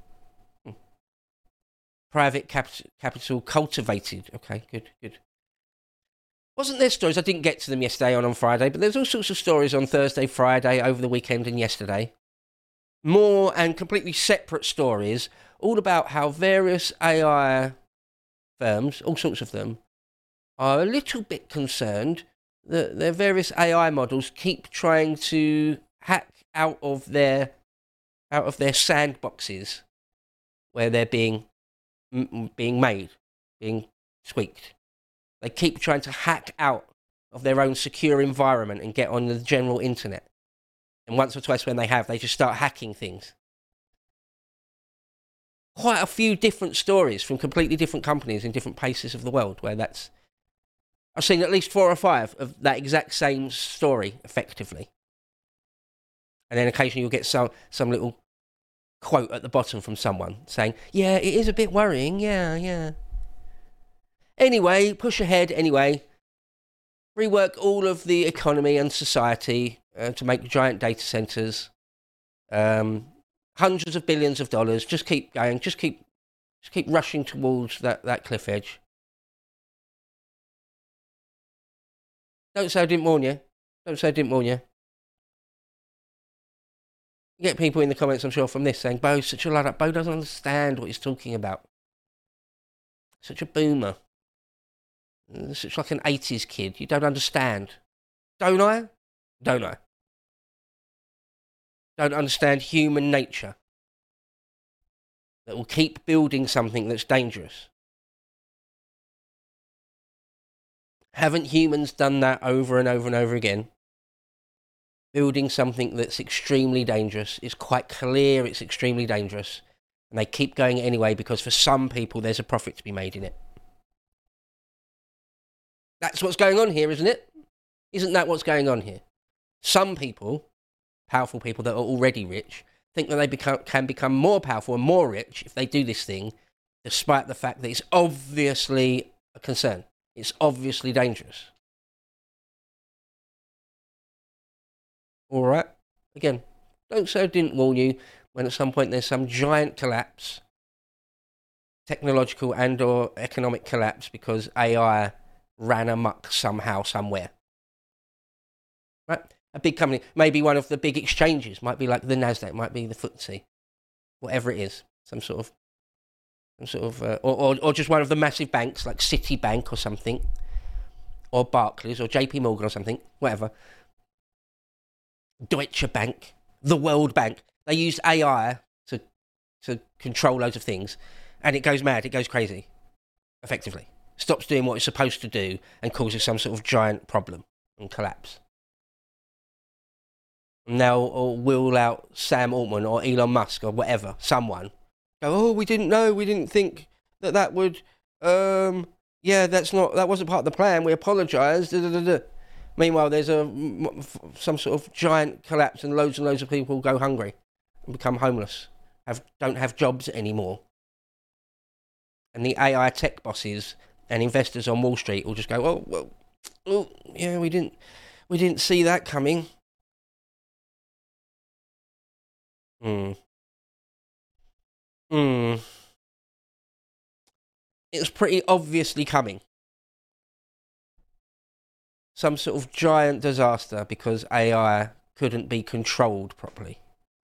Private capital cultivated. Okay, good. Wasn't there stories? I didn't get to them yesterday on Friday, but there's all sorts of stories on Thursday, Friday, over the weekend and yesterday. More and completely separate stories, all about how various AI firms, all sorts of them, are a little bit concerned that their various AI models keep trying to hack out of their sandboxes where they're being made, being tweaked. They keep trying to hack out of their own secure environment and get on the general internet. And once or twice when they have, they just start hacking things. Quite a few different stories from completely different companies in different places of the world where that's... I've seen at least 4 or 5 of that exact same story, effectively. And then occasionally you'll get some little quote at the bottom from someone saying, yeah, it is a bit worrying, yeah. Anyway, push ahead anyway. Rework all of the economy and society to make giant data centers. Hundreds of billions of dollars. Just keep going. Just keep rushing towards that cliff edge. Don't say I didn't warn you. Don't say I didn't warn you. You get people in the comments, I'm sure, from this saying, Bo's such a lad. Bo doesn't understand what he's talking about. Such a boomer. Such like an 80s kid. You don't understand. Don't I? Don't I? Don't understand human nature. That will keep building something that's dangerous. Haven't humans done that over and over and over again? Building something that's extremely dangerous. It's quite clear it's extremely dangerous. And they keep going anyway because for some people there's a profit to be made in it. That's what's going on here, isn't it? Isn't that what's going on here? Some people, powerful people that are already rich, think that they can become more powerful and more rich if they do this thing, despite the fact that it's obviously a concern. It's obviously dangerous. All right? Again, don't say I didn't warn you when at some point there's some giant collapse, technological and or economic collapse because AI ran amok somehow, somewhere. Right? A big company, maybe one of the big exchanges, might be like the Nasdaq, might be the FTSE, whatever it is, some sort of, or just one of the massive banks like Citibank or something, or Barclays or JP Morgan or something, whatever. Deutsche Bank, the World Bank. They used AI to control loads of things, and it goes mad, it goes crazy, effectively. Stops doing what it's supposed to do and causes some sort of giant problem and collapse. Now, or will out Sam Altman or Elon Musk or whatever, someone, go, oh, we didn't know, we didn't think that would, yeah, that wasn't part of the plan, we apologise, Meanwhile, there's some sort of giant collapse and loads of people go hungry and become homeless, don't have jobs anymore. And the AI tech bosses and investors on Wall Street will just go, oh, yeah, we didn't see that coming. It's pretty obviously coming. Some sort of giant disaster because AI couldn't be controlled properly.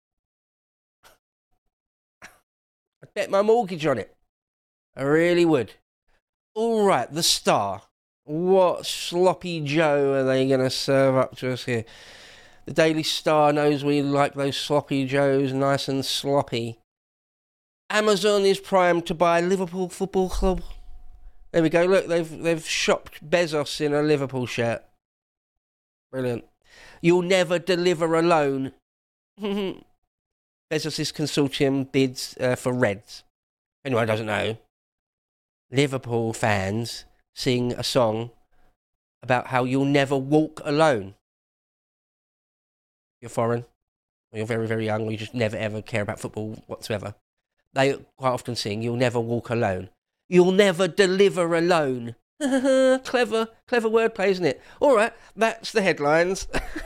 I'd bet my mortgage on it. I really would. All right, the Star. What sloppy Joe are they going to serve up to us here? The Daily Star knows we like those sloppy Joes, nice and sloppy. Amazon is primed to buy Liverpool Football Club. There we go. Look, they've shopped Bezos in a Liverpool shirt. Brilliant. You'll never deliver alone. Bezos' consortium bids for Reds. Anyone doesn't know, Liverpool fans sing a song about how you'll never walk alone. You're foreign, or you're very, very young, or you just never ever care about football whatsoever. They quite often sing, you'll never walk alone. You'll never deliver alone. Clever wordplay, isn't it? All right, that's the headlines.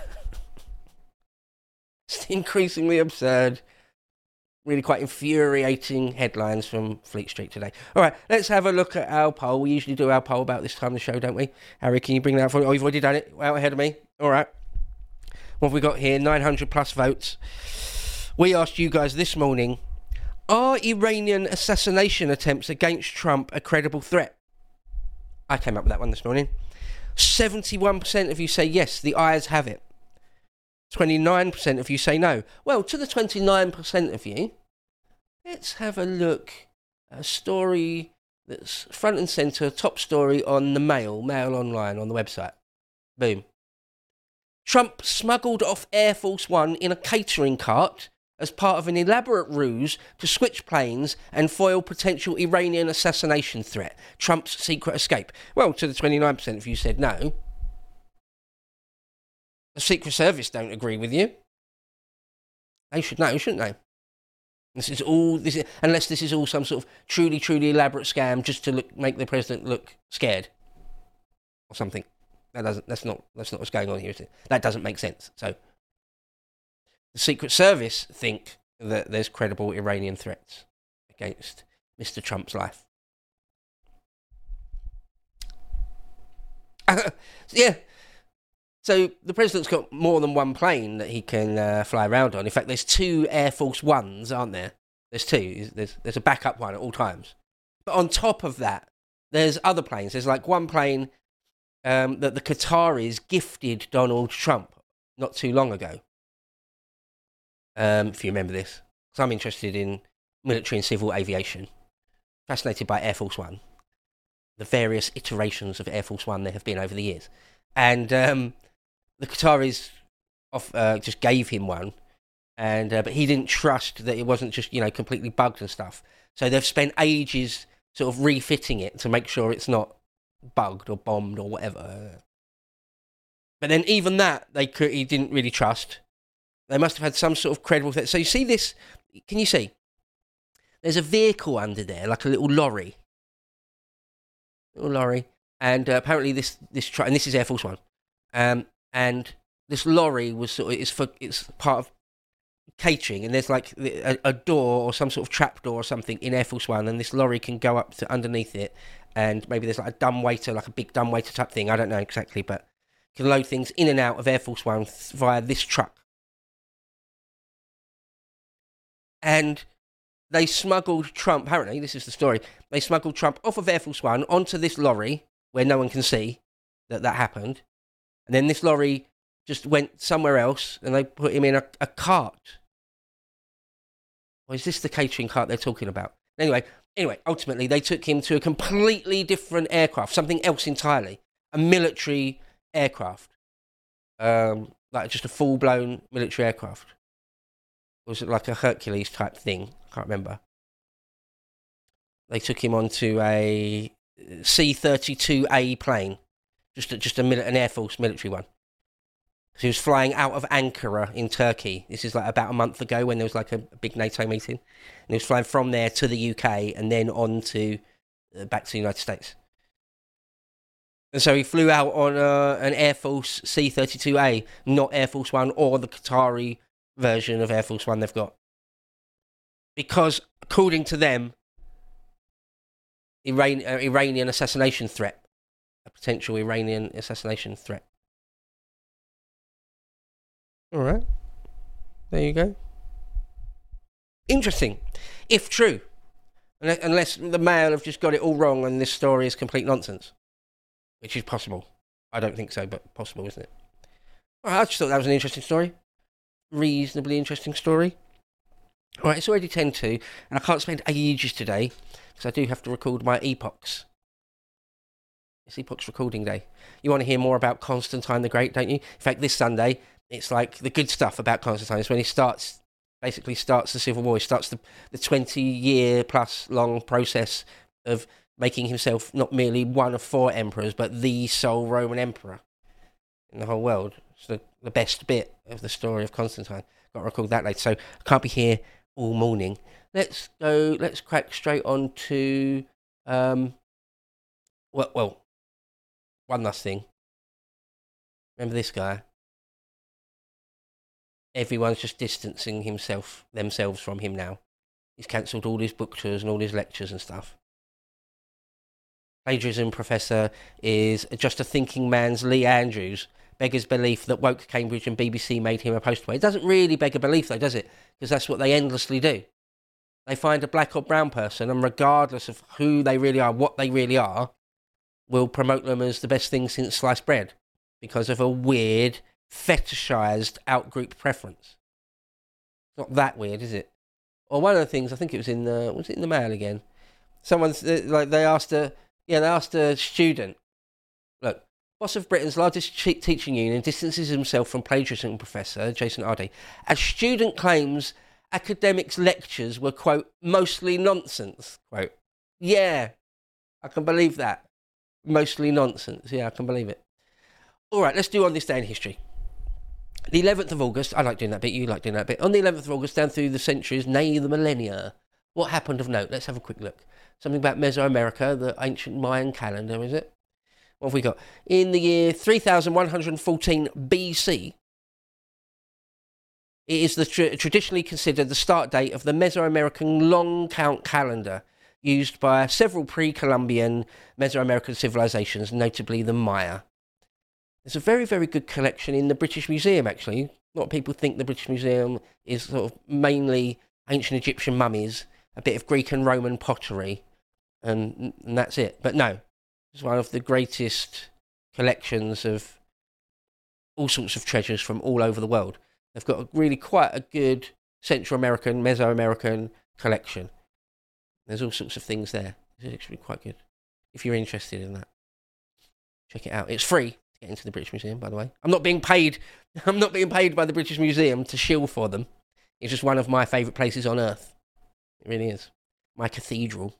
It's increasingly absurd. Really quite infuriating headlines from Fleet Street today. All right, let's have a look at our poll. We usually do our poll about this time of the show, don't we? Harry, can you bring that up for me? Oh, you've already done it. Out ahead of me. All right. What have we got here? 900 plus votes. We asked you guys this morning, are Iranian assassination attempts against Trump a credible threat? I came up with that one this morning. 71% of you say yes, the ayes have it. 29% of you say no. Well, to the 29% of you, let's have a look at a story that's front and centre, top story on the Mail Online on the website. Boom. Trump smuggled off Air Force One in a catering cart as part of an elaborate ruse to switch planes and foil potential Iranian assassination threat. Trump's secret escape. Well, to the 29% of you said no. The Secret Service don't agree with you. They should know, shouldn't they? Unless this is all some sort of truly, truly elaborate scam just to make the president look scared or something. That's not what's going on here, is it? That doesn't make sense. So the Secret Service think that there's credible Iranian threats against Mr. Trump's life. Yeah. So the president's got more than one plane that he can fly around on. In fact, there's 2 Air Force Ones, aren't there? There's 2. There's a backup one at all times. But on top of that, there's other planes. There's like one plane that the Qataris gifted Donald Trump not too long ago. If you remember this. Because I'm interested in military and civil aviation. Fascinated by Air Force One. The various iterations of Air Force One there have been over the years. And the Qataris just gave him one. But he didn't trust that it wasn't just, completely bugged and stuff. So they've spent ages sort of refitting it to make sure it's not bugged or bombed or whatever. But then even that, he didn't really trust. They must have had some sort of credible thing. So you see this, can you see? There's a vehicle under there, like a little lorry. And apparently this truck, and this is Air Force One, and this lorry was it's part of catering, and there's like a door or some sort of trap door or something in Air Force One, and this lorry can go up to underneath it, and maybe there's like a dumbwaiter, like a big dumbwaiter type thing. I don't know exactly, but can load things in and out of Air Force One via this truck. And they smuggled Trump, apparently, this is the story, they smuggled Trump off of Air Force One onto this lorry where no one can see that happened. And then this lorry just went somewhere else and they put him in a cart. Or is this the catering cart they're talking about? Anyway, ultimately they took him to a completely different aircraft, something else entirely. A military aircraft. Like just a full-blown military aircraft. Was it like a Hercules type thing? I can't remember. They took him onto a C-32A plane, just an Air Force military one. So he was flying out of Ankara in Turkey. This is like about a month ago when there was like a big NATO meeting. And he was flying from there to the UK and then on to back to the United States. And so he flew out on an Air Force C-32A, not Air Force One or the Qatari version of Air Force One they've got. Because, according to them, Iranian assassination threat. A potential Iranian assassination threat. Alright. There you go. Interesting. If true. Unless the Mail have just got it all wrong and this story is complete nonsense. Which is possible. I don't think so, but possible, isn't it? Alright, I just thought that was an interesting story. Reasonably interesting story. Alright, it's already 10:02, and I can't spend ages today, because I do have to record my epochs. It's Epochs recording day. You want to hear more about Constantine the Great, don't you? In fact, this Sunday, it's like the good stuff about Constantine. It's when he basically starts the Civil War. He starts the 20-year plus long process of making himself not merely one of 4 emperors, but the sole Roman emperor in the whole world. It's the best bit of the story of Constantine. Got to record that later, so I can't be here all morning. Let's crack straight on to well, one last thing. Remember this guy? Everyone's just distancing themselves from him now. He's cancelled all his book tours and all his lectures and stuff. Plagiarism professor is just a thinking man's Lee Andrews. Beggars belief that woke Cambridge and BBC made him a poster boy. It doesn't really beg a belief though, does it? Because that's what they endlessly do. They find a black or brown person, and regardless of who they really are, what they really are, will promote them as the best thing since sliced bread because of a weird, fetishized out-group preference. It's not that weird, is it? Or one of the things, I think it was in the Mail again? Someone's like they asked a student, look, boss of Britain's largest teaching union, distances himself from plagiarism professor Jason Ardie, as student claims academics' lectures were, quote, mostly nonsense, quote. Yeah, I can believe that. Mostly nonsense. Yeah, I can believe it. All right, let's do On This Day in History. The 11th of August, I like doing that bit, you like doing that bit. On the 11th of August, down through the centuries, nay, the millennia, what happened of note? Let's have a quick look. Something about Mesoamerica, the ancient Mayan calendar, is it? What have we got? In the year 3114 BC, it is traditionally considered the start date of the Mesoamerican long count calendar, used by several pre-Columbian Mesoamerican civilizations, notably the Maya. There's a very, very good collection in the British Museum, actually. A lot of people think the British Museum is sort of mainly ancient Egyptian mummies, a bit of Greek and Roman pottery, and that's it. But no, it's one of the greatest collections of all sorts of treasures from all over the world. They've got really quite a good Central American, Mesoamerican collection. There's all sorts of things there. It's actually quite good. If you're interested in that, check it out. It's free to get into the British Museum, by the way. I'm not being paid by the British Museum to shill for them. It's just one of my favourite places on earth. It really is. My cathedral.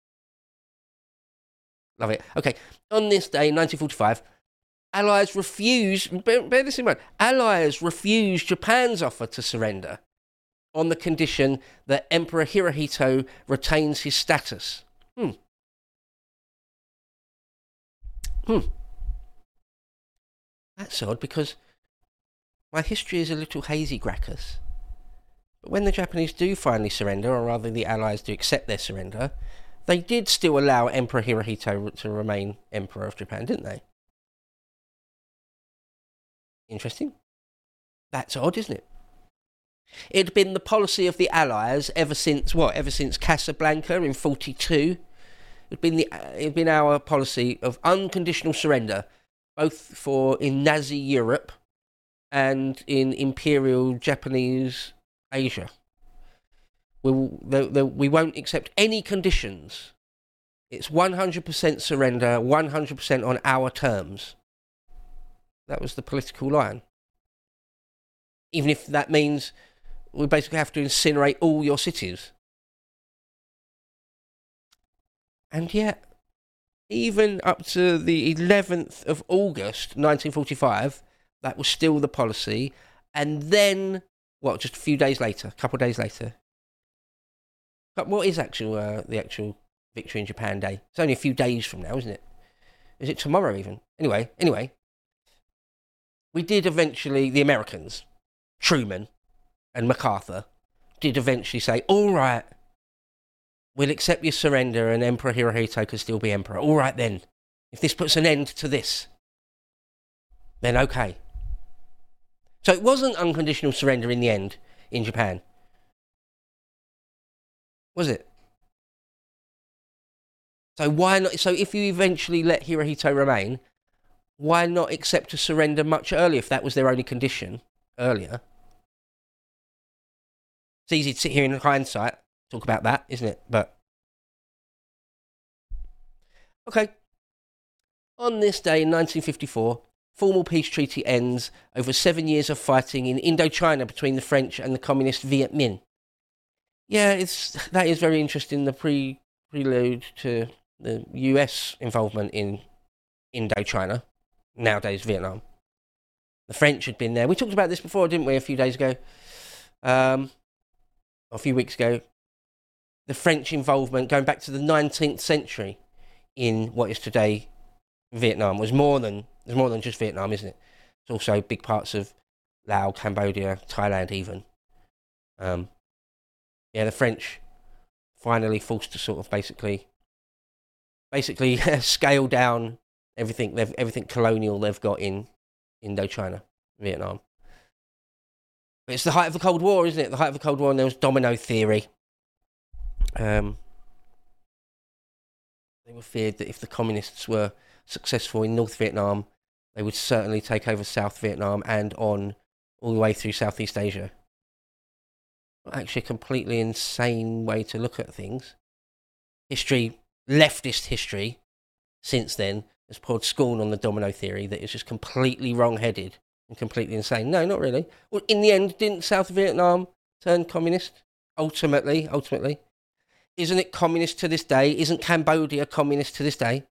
Love it. Okay, on this day, 1945, Allies refused, bear this in mind, Allies refused Japan's offer to surrender on the condition that Emperor Hirohito retains his status. That's odd, because my history is a little hazy, Gracchus. But when the Japanese do finally surrender, or rather the Allies do accept their surrender, they did still allow Emperor Hirohito to remain Emperor of Japan, didn't they? Interesting. That's odd, isn't it? It'd been the policy of the Allies ever since Casablanca in 1942. It'd been our policy of unconditional surrender, both in Nazi Europe and in Imperial Japanese Asia. We won't accept any conditions. It's 100% surrender, 100% on our terms. That was the political line. Even if that means we basically have to incinerate all your cities. And yet, even up to the 11th of August 1945, that was still the policy. And then, just a few days later, a couple of days later. But what is the actual Victory in Japan Day? It's only a few days from now, isn't it? Is it tomorrow even? Anyway. We did eventually, the Americans, Truman and MacArthur, did eventually say, all right, we'll accept your surrender and Emperor Hirohito can still be emperor. All right then. If this puts an end to this, then okay. So it wasn't unconditional surrender in the end in Japan. Was it? So why not? So if you eventually let Hirohito remain, why not accept a surrender much earlier if that was their only condition earlier? It's easy to sit here in hindsight, talk about that, isn't it? But okay. On this day in 1954, formal peace treaty ends over 7 years of fighting in Indochina between the French and the communist Viet Minh. Yeah, that is very interesting. The prelude to the US involvement in Indochina, nowadays Vietnam. The French had been there. We talked about this before, didn't we, a few days ago? A few weeks ago. The French involvement going back to the 19th century in what is today Vietnam was more than just Vietnam, isn't it? It's also big parts of Laos, Cambodia, Thailand even. The French finally forced to sort of basically scale down everything colonial they've got in Indochina, Vietnam. But it's the height of the Cold War, isn't it? The height of the Cold War, and there was domino theory. They were feared that if the communists were successful in North Vietnam, they would certainly take over South Vietnam and on all the way through Southeast Asia. Not actually a completely insane way to look at things. Leftist history, since then, has poured scorn on the domino theory that it's just completely wrong-headed and completely insane. No, not really. Well, in the end, didn't South Vietnam turn communist? Ultimately. Isn't it communist to this day? Isn't Cambodia communist to this day?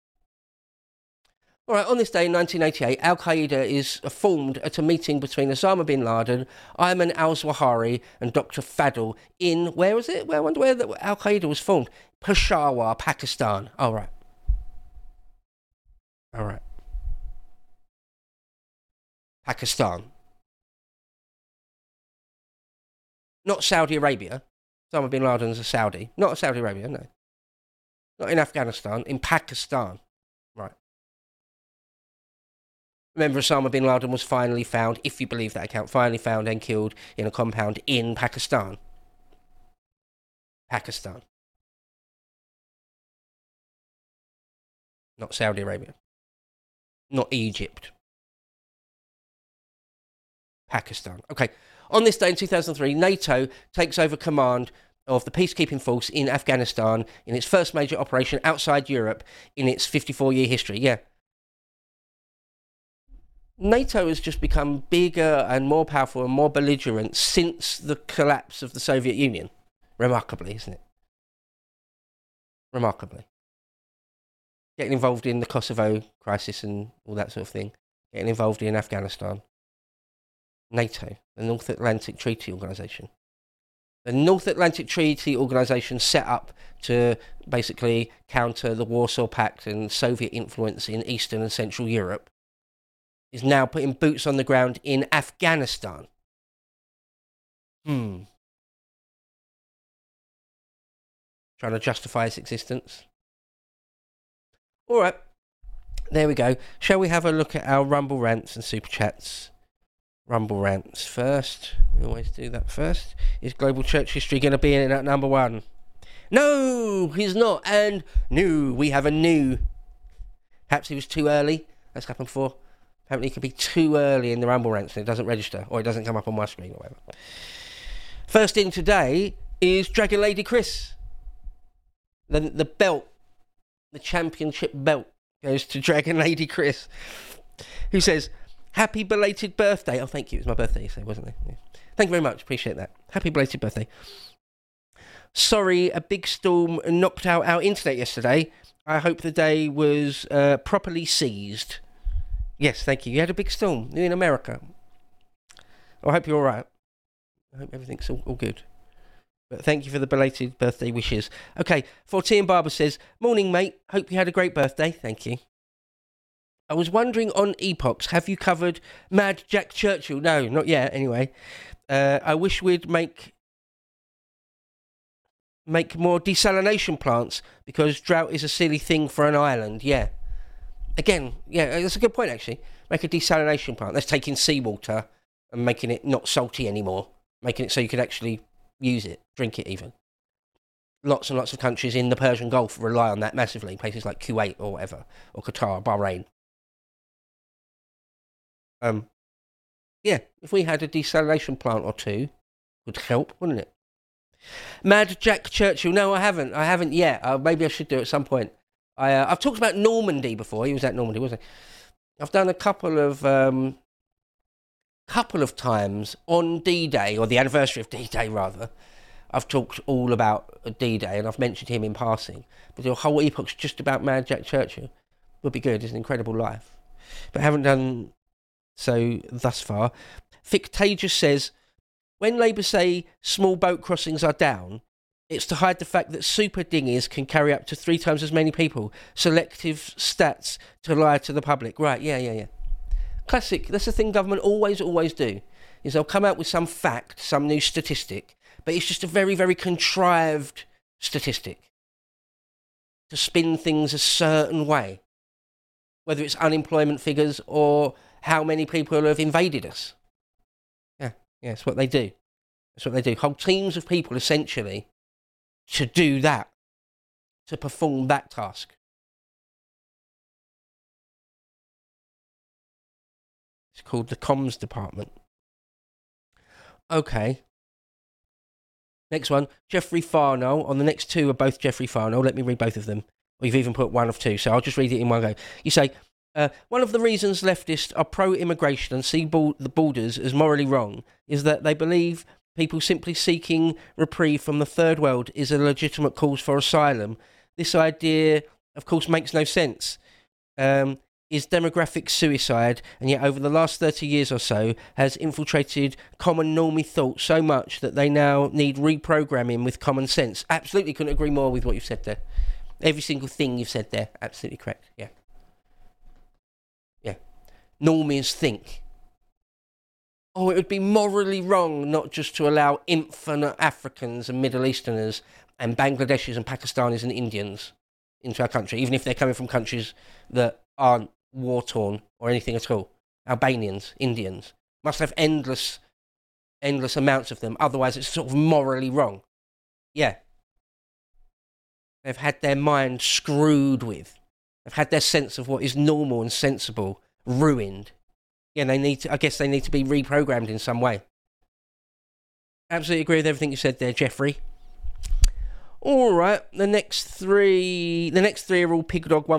All right, on this day in 1988, Al-Qaeda is formed at a meeting between Osama bin Laden, Ayman al-Zawahiri and Dr. Fadl in, where was it? I wonder where Al-Qaeda was formed. Peshawar, Pakistan. All right. Pakistan. Not Saudi Arabia. Osama bin Laden's a Saudi. Not Saudi Arabia, no. Not in Afghanistan, in Pakistan. Right. Remember, Osama bin Laden was finally found, if you believe that account, finally found and killed in a compound in Pakistan. Not Saudi Arabia. Not Egypt. Pakistan. Okay. On this day in 2003, NATO takes over command of the peacekeeping force in Afghanistan in its first major operation outside Europe in its 54-year history. Yeah. NATO has just become bigger and more powerful and more belligerent since the collapse of the Soviet Union. Remarkably, isn't it? Remarkably. Getting involved in the Kosovo crisis and all that sort of thing. Getting involved in Afghanistan. NATO, the North Atlantic Treaty Organisation. The North Atlantic Treaty Organisation set up to basically counter the Warsaw Pact and Soviet influence in Eastern and Central Europe is now putting boots on the ground in Afghanistan. Trying to justify its existence. All right, there we go. Shall we have a look at our Rumble rants and super chats? Rumble rants first. We always do that first. Is Global Church History going to be in at number 1? No, he's not. And no, we have a new. Perhaps he was too early. That's happened before. Apparently it could be too early in the Rumble rants and it doesn't register, or it doesn't come up on my screen or whatever. First in today is Dragon Lady Chris. The belt, the championship belt, goes to Dragon Lady Chris, who says, happy belated birthday. Oh, thank you. It was my birthday yesterday, wasn't it? Yeah. Thank you very much. Appreciate that. Happy belated birthday. Sorry, a big storm knocked out our internet yesterday. I hope the day was properly seized. Yes, thank you. You had a big storm. You're in America. I hope you're all right. I hope everything's all good. But thank you for the belated birthday wishes. Okay, 14 Barber says, morning, mate. Hope you had a great birthday. Thank you. I was wondering on epochs, have you covered Mad Jack Churchill? No, not yet, anyway. I wish we'd make more desalination plants because drought is a silly thing for an island. Yeah. Again, yeah, that's a good point, actually. Make a desalination plant. That's taking seawater and making it not salty anymore. Making it so you can actually use it, drink it even. Lots and lots of countries in the Persian Gulf rely on that massively. Places like Kuwait or whatever, or Qatar, Bahrain. Yeah, if we had a desalination plant or two, would help, wouldn't it? Mad Jack Churchill. No, I haven't. I haven't yet. Maybe I should do it at some point. I've talked about Normandy before. He was at Normandy, wasn't he? I've done a couple of times on D-Day, or the anniversary of D-Day, rather. I've talked all about D-Day, and I've mentioned him in passing. But the whole epoch's just about Mad Jack Churchill. Would be good. It's an incredible life. But I haven't done so thus far. Fictagious says, when Labour say small boat crossings are down, it's to hide the fact that super dinghies can carry up to 3 times as many people. Selective stats to lie to the public. Right, yeah. Classic. That's the thing government always do. Is they'll come out with some fact, some new statistic, but it's just a very, very contrived statistic to spin things a certain way. Whether it's unemployment figures or how many people have invaded us. Yeah, it's what they do. That's what they do. Whole teams of people, essentially, to do that, to perform that task. It's called the comms department. Okay. Next one, Geoffrey Farnell. On the next two are both Geoffrey Farnell. Let me read both of them. Or you've even put one of two, so I'll just read it in one go. You say, one of the reasons leftists are pro-immigration and see the borders as morally wrong is that they believe people simply seeking reprieve from the third world is a legitimate cause for asylum. This idea, of course, makes no sense. Is demographic suicide, and yet over the last 30 years or so has infiltrated common normie thought so much that they now need reprogramming with common sense. Absolutely couldn't agree more with what you've said there. Every single thing you've said there, absolutely correct. Yeah. Normies think, oh, it would be morally wrong not just to allow infinite Africans and Middle Easterners and Bangladeshis and Pakistanis and Indians into our country, even if they're coming from countries that aren't war-torn or anything at all. Albanians, Indians, must have endless amounts of them, otherwise it's sort of morally wrong. Yeah. They've had their mind screwed with. They've had their sense of what is normal and sensible ruined. Yeah, I guess they need to be reprogrammed in some way. Absolutely agree with everything you said there, Jeffrey. All right, the next three are all Pig Dog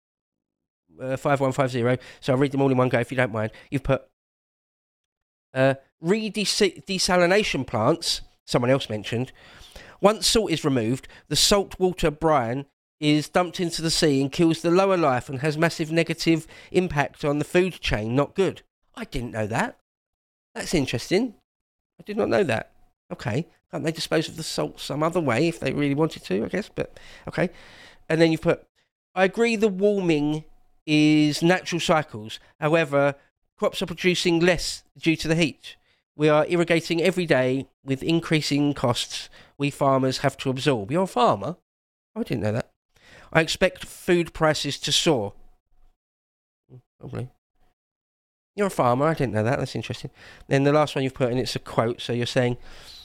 5150. So I'll read them all in one go if you don't mind. You've put desalination plants, someone else mentioned. Once salt is removed, the saltwater brine is dumped into the sea and kills the lower life and has massive negative impact on the food chain. Not good. I didn't know that. That's interesting. I did not know that. Okay. Can't they dispose of the salt some other way if they really wanted to, I guess? But, okay. And then you've put, I agree the warming is natural cycles. However, crops are producing less due to the heat. We are irrigating every day with increasing costs we farmers have to absorb. You're a farmer? I didn't know that. I expect food prices to soar. Probably. You're a farmer? I didn't know that. That's interesting. Then the last one you've put in, it's a quote. So you're saying,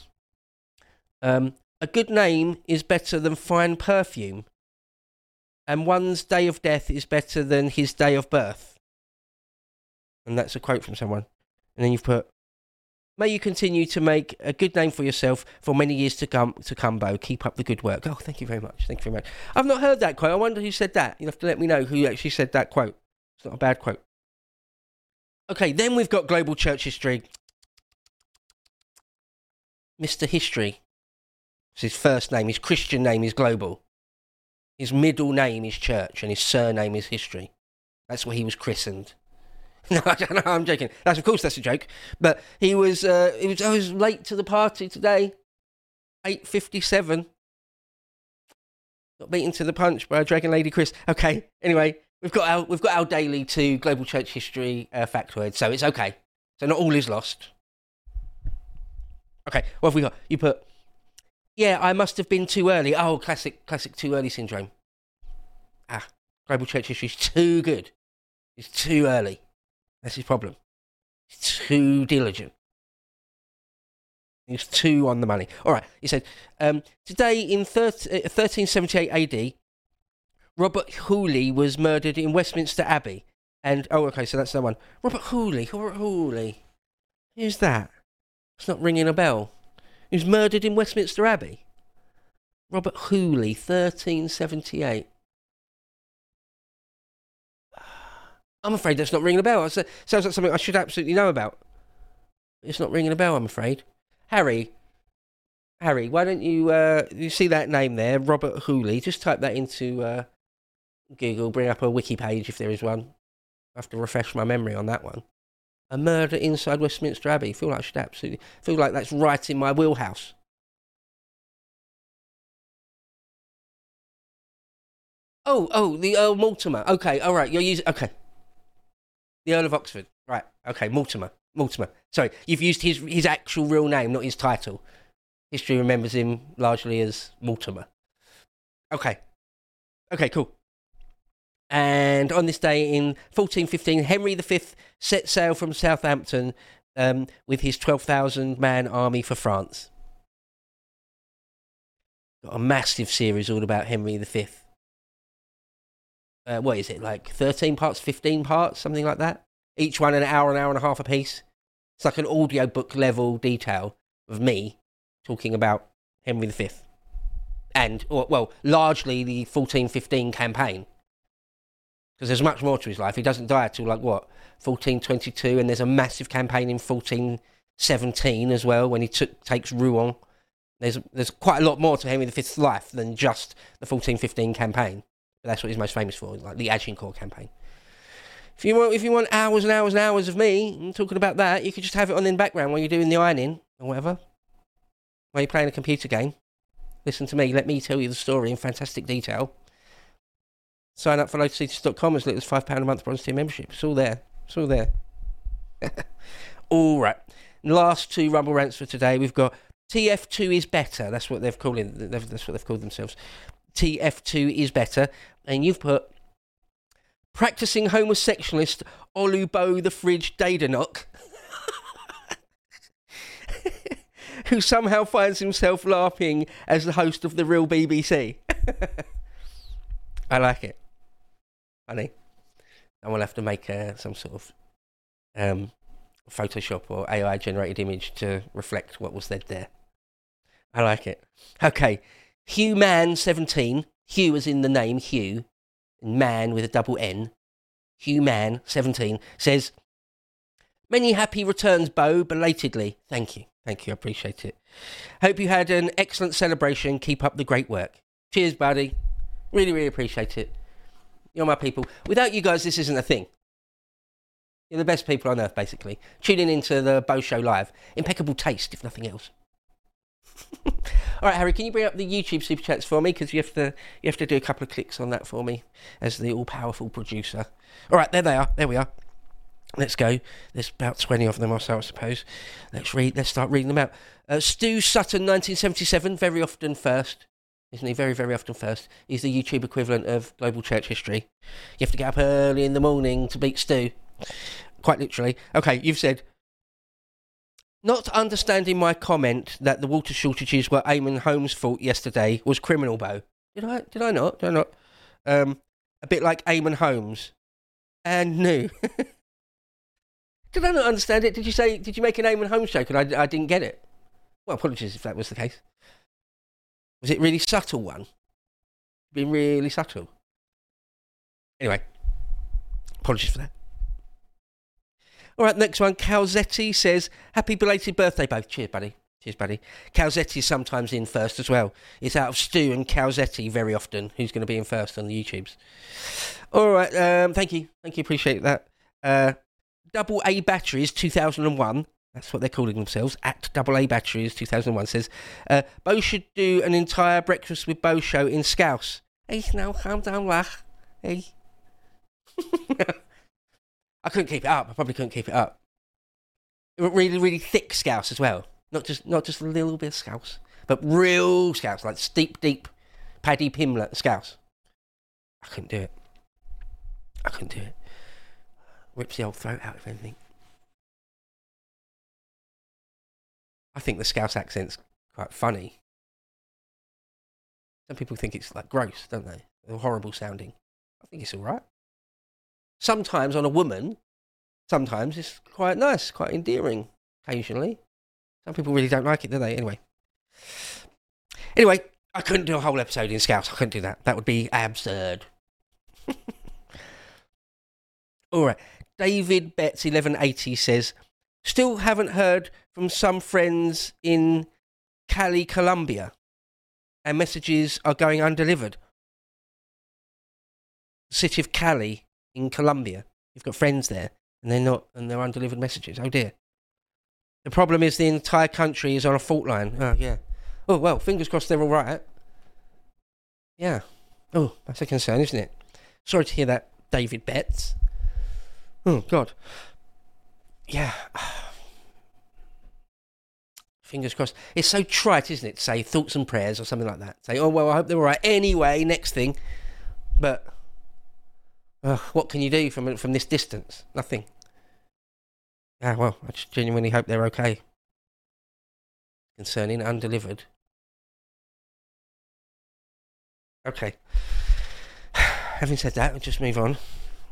a good name is better than fine perfume, and one's day of death is better than his day of birth. And that's a quote from someone. And then you've put, may you continue to make a good name for yourself for many years to come, Bo. Keep up the good work. Oh, thank you very much. Thank you very much. I've not heard that quote. I wonder who said that. You'll have to let me know who actually said that quote. It's not a bad quote. Okay, then we've got Global Church History. Mr. History. It's his first name. His Christian name is Global. His middle name is Church, and his surname is History. That's where he was christened. No, I don't know. I'm joking. Of course, that's a joke. But I was late to the party today. 8:57. Got beaten to the punch by Dragon Lady Chris. Okay. Anyway, we've got our daily to Global Church History factoid, so it's okay. So not all is lost. Okay. What have we got? You put, yeah, I must have been too early. Oh, classic too early syndrome. Global Church History is too good. It's too early. That's his problem. He's too diligent. He's too on the money. All right, he said, today in 1378 AD, Robert Hooley was murdered in Westminster Abbey. And, oh, okay, so that's the one. Robert Hooley. Who's that? It's not ringing a bell. He was murdered in Westminster Abbey. Robert Hooley, 1378. I'm afraid that's not ringing a bell. It sounds like something I should absolutely know about. It's not ringing a bell, I'm afraid. Harry, why don't you see that name there, Robert Hooley? Just type that into Google, bring up a wiki page if there is one. I have to refresh my memory on that one. A murder inside Westminster Abbey. Feel like that's right in my wheelhouse. Oh, the Earl Mortimer. Okay, all right, okay. The Earl of Oxford. Right, okay, Mortimer. Sorry, you've used his actual real name, not his title. History remembers him largely as Mortimer. Okay, cool. And on this day in 1415, Henry V set sail from Southampton with his 12,000-man army for France. Got a massive series all about Henry V. What is it, like 13 parts, 15 parts, something like that? Each one an hour and a half a piece. It's like an audiobook level detail of me talking about Henry V. largely the 14-15 campaign. Because there's much more to his life. He doesn't die till 1422, and there's a massive campaign in 1417 as well when he takes Rouen. There's quite a lot more to Henry V's life than just the 14-15 campaign. But that's what he's most famous for, like the Agincourt campaign. If you want hours and hours and hours of me talking about that, you could just have it on in the background while you're doing the ironing or whatever. While you're playing a computer game. Listen to me, let me tell you the story in fantastic detail. Sign up for LotusEaters.com as little as £5 a month bronze tier membership. It's all there. All right. Last two Rumble rants for today. We've got TF2 is better. That's what they've called it. That's what they've called themselves. TF2 is better. And you've put practicing homosexualist Olubo the Fridge Dadanok, who somehow finds himself laughing as the host of the real BBC. I like it. Funny. And we'll have to make some sort of Photoshop or AI generated image to reflect what was said there. I like it. Okay. Hugh Man 17. Hugh as in the name Hugh. And man with a double N. Hugh Man 17 says, many happy returns, Bo, belatedly. Thank you. I appreciate it. Hope you had an excellent celebration. Keep up the great work. Cheers, buddy. Really, really appreciate it. You're my people. Without you guys, this isn't a thing. You're the best people on earth, basically. Tuning into the Bo Show Live. Impeccable taste, if nothing else. All right, Harry, can you bring up the YouTube Super Chats for me? Because you have to do a couple of clicks on that for me as the all-powerful producer. All right, there they are. There we are. Let's go. There's about 20 of them or so, I suppose. Let's start reading them out. Stu Sutton, 1977, very often first. Isn't he? Very, very often first. He's the YouTube equivalent of Global Church History. You have to get up early in the morning to beat Stu. Quite literally. Okay, you've said, not understanding my comment that the water shortages were Eamon Holmes' fault yesterday was criminal, Bo. Did I not? A bit like Eamon Holmes. And new. Did I not understand it? Did you make an Eamon Holmes joke and I didn't get it? Well, apologies if that was the case. Was it really subtle one? Been really subtle. Anyway, apologies for that. All right, next one. Calzetti says, happy belated birthday, both. Cheers, buddy. Calzetti is sometimes in first as well. It's out of Stu and Calzetti very often. Who's going to be in first on the YouTubes? All right, thank you. Appreciate that. Double A Batteries 2001. That's what they're calling themselves. At Double A Batteries 2001 says, Bo should do an entire Breakfast with Bo show in Scouse. Hey, now calm down, lach. Hey. I couldn't keep it up. I probably couldn't keep it up. Really, really thick Scouse as well. Not just a little bit of Scouse, but real Scouse, like steep, deep Paddy Pimlet Scouse. I couldn't do it. Rips the old throat out, if anything. I think the Scouse accent's quite funny. Some people think it's like gross, don't they? They're horrible sounding. I think it's all right. Sometimes on a woman, sometimes it's quite nice, quite endearing, occasionally. Some people really don't like it, do they? Anyway, I couldn't do a whole episode in Scouse. I couldn't do that. That would be absurd. All right. David Betts 1180 says, still haven't heard from some friends in Cali, Colombia, and messages are going undelivered. The city of Cali in Colombia. You've got friends there, and they're undelivered messages. Oh dear. The problem is the entire country is on a fault line. Oh yeah. Oh well, fingers crossed they're all right. Yeah. Oh, that's a concern, isn't it? Sorry to hear that, David Betts. Oh God. Yeah. Fingers crossed. It's so trite, isn't it, to say thoughts and prayers or something like that. Say, oh well, I hope they're all right. Anyway, next thing. But what can you do from this distance? Nothing. Ah, well, I just genuinely hope they're okay. Concerning undelivered. Okay. Having said that, we'll just move on.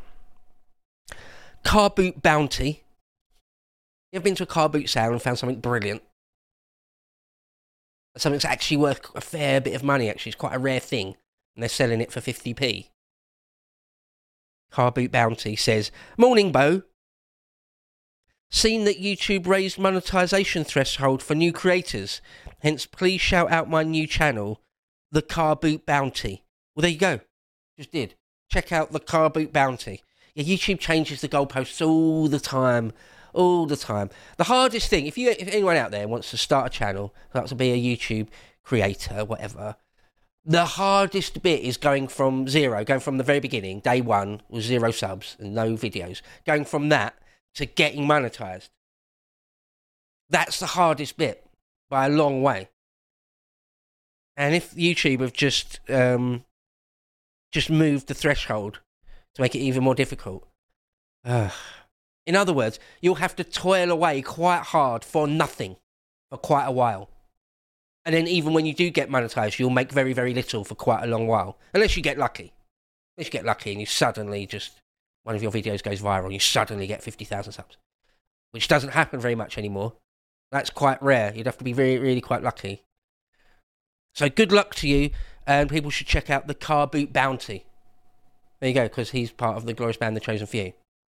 Car boot bounty. You ever been to a car boot sale and found something brilliant? Something's actually worth a fair bit of money, actually. It's quite a rare thing. And they're selling it for 50p. Car Boot Bounty says, Morning, Bo. Seen that YouTube raised monetization threshold for new creators. Hence, please shout out my new channel, The Car Boot Bounty. Well, there you go. Just did. Check out The Car Boot Bounty. Yeah, YouTube changes the goalposts all the time. All the time. The hardest thing, if anyone out there wants to start a channel, like to be a YouTube creator, whatever, the hardest bit is going from zero, going from the very beginning, day one, with 0 subs and no videos, going from that to getting monetized. That's the hardest bit by a long way. And if YouTube have just moved the threshold to make it even more difficult, in other words, you'll have to toil away quite hard for nothing for quite a while. And then even when you do get monetized, you'll make very, very little for quite a long while. Unless you get lucky. Unless you get lucky and you suddenly just, one of your videos goes viral and you suddenly get 50,000 subs. Which doesn't happen very much anymore. That's quite rare. You'd have to be really, really quite lucky. So good luck to you, and people should check out The Car Boot Bounty. There you go, because he's part of the glorious band, The Chosen Few.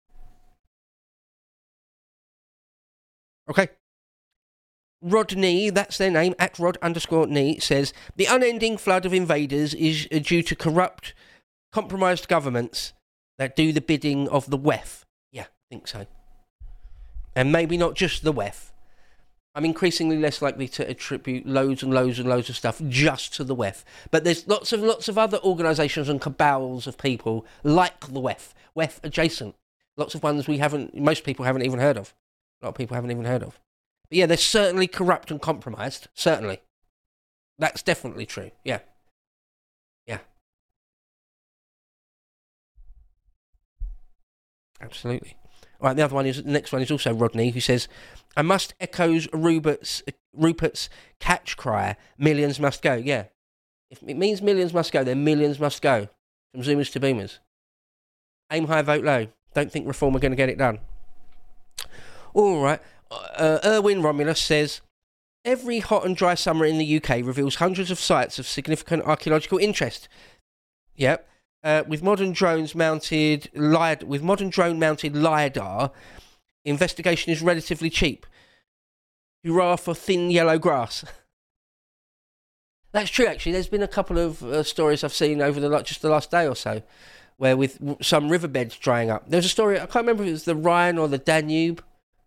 Okay. Rodney, that's their name, @Rod_Nee, says, the unending flood of invaders is due to corrupt, compromised governments that do the bidding of the WEF. Yeah, I think so. And maybe not just the WEF. I'm increasingly less likely to attribute loads and loads and loads of stuff just to the WEF. But there's lots of other organisations and cabals of people like the WEF adjacent. Lots of ones most people haven't even heard of. A lot of people haven't even heard of. But yeah, they're certainly corrupt and compromised. Certainly. That's definitely true. Yeah. Yeah. Absolutely. All right, the next one is also Rodney, who says, I must echo Rupert's catch cry, millions must go. Yeah. If it means millions must go, then millions must go. From Zoomers to Boomers. Aim high, vote low. Don't think Reform are going to get it done. All right. Erwin Romulus says, every hot and dry summer in the UK reveals hundreds of sites of significant archaeological interest. Yep. With modern drone mounted LiDAR, investigation is relatively cheap. Hurrah for thin yellow grass. That's true, actually. There's been a couple of stories I've seen over the last day or so, where with some riverbeds drying up. There's a story, I can't remember if it was the Rhine or the Danube.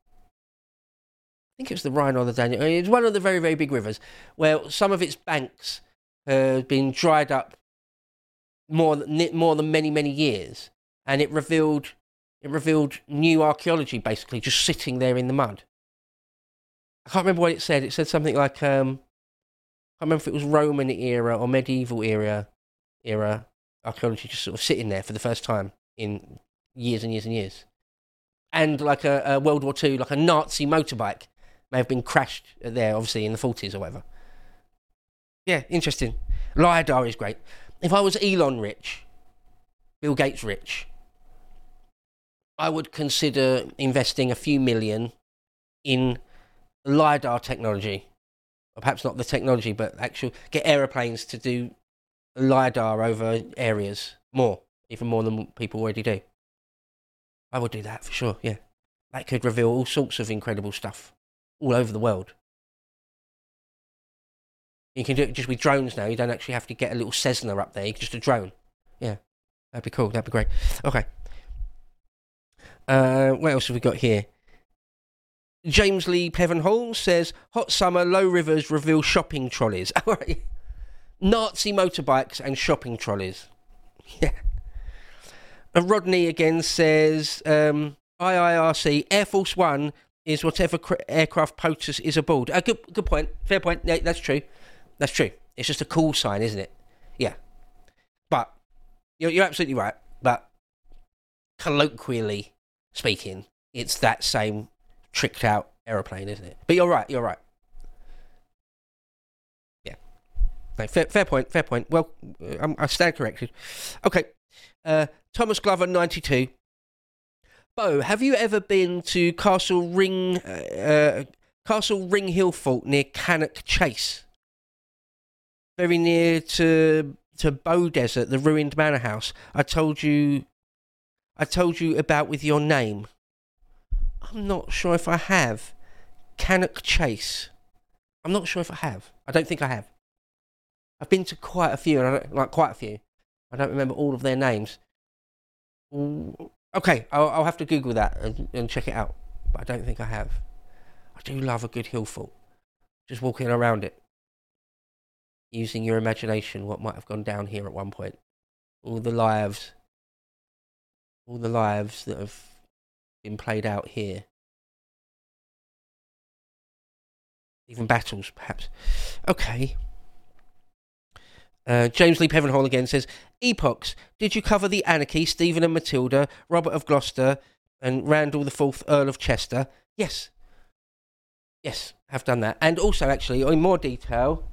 I think it was the Rhine or the Danube. It's one of the very, very big rivers, where some of its banks have been dried up more than many, many years, and it revealed new archaeology, basically, just sitting there in the mud. I can't remember what it said. It said something like, I can't remember if it was Roman era or medieval era archaeology, just sort of sitting there for the first time in years and years and years. And like a World War II, like a Nazi motorbike may have been crashed there, obviously, in the 40s or whatever. Yeah, interesting. LiDAR is great. If I was Elon rich, Bill Gates rich, I would consider investing a few million in LiDAR technology. Or perhaps not the technology, but get aeroplanes to do LiDAR over areas even more than people already do. I would do that for sure, yeah. That could reveal all sorts of incredible stuff all over the world. You can do it just with drones now. You don't actually have to get a little Cessna up there. You can just a drone. Yeah, that'd be cool. That'd be great. Okay. What else have we got here? James Lee Pevenhall says, hot summer, low rivers reveal shopping trolleys. All right. Nazi motorbikes and shopping trolleys. Yeah. And Rodney again says, IIRC, Air Force One is whatever aircraft POTUS is aboard. Good point. Fair point. Yeah, that's true. That's true. It's just a call sign, isn't it? Yeah. But you're absolutely right. But colloquially speaking, it's that same tricked out aeroplane, isn't it? But you're right. Yeah. No, fair point. Well, I stand corrected. Okay. Thomas Glover 92. Bo, have you ever been to Castle Ring Hill Fort near Cannock Chase? very near to Bow Desert, the ruined manor house. I told you about with your name. I'm not sure if I have. Cannock Chase. I'm not sure if I have. I don't think I have. I've been to quite a few, and quite a few. I don't remember all of their names. Okay, I'll have to Google that and check it out. But I don't think I have. I do love a good hill fort. Just walking around it. Using your imagination, what might have gone down here at one point. All the lives that have been played out here. Even battles, perhaps. Okay. James Lee Pevenhall again says, Epochs, did you cover the Anarchy, Stephen and Matilda, Robert of Gloucester, and Randall IV, Earl of Chester? Yes. Yes, have done that. And also, actually, in more detail,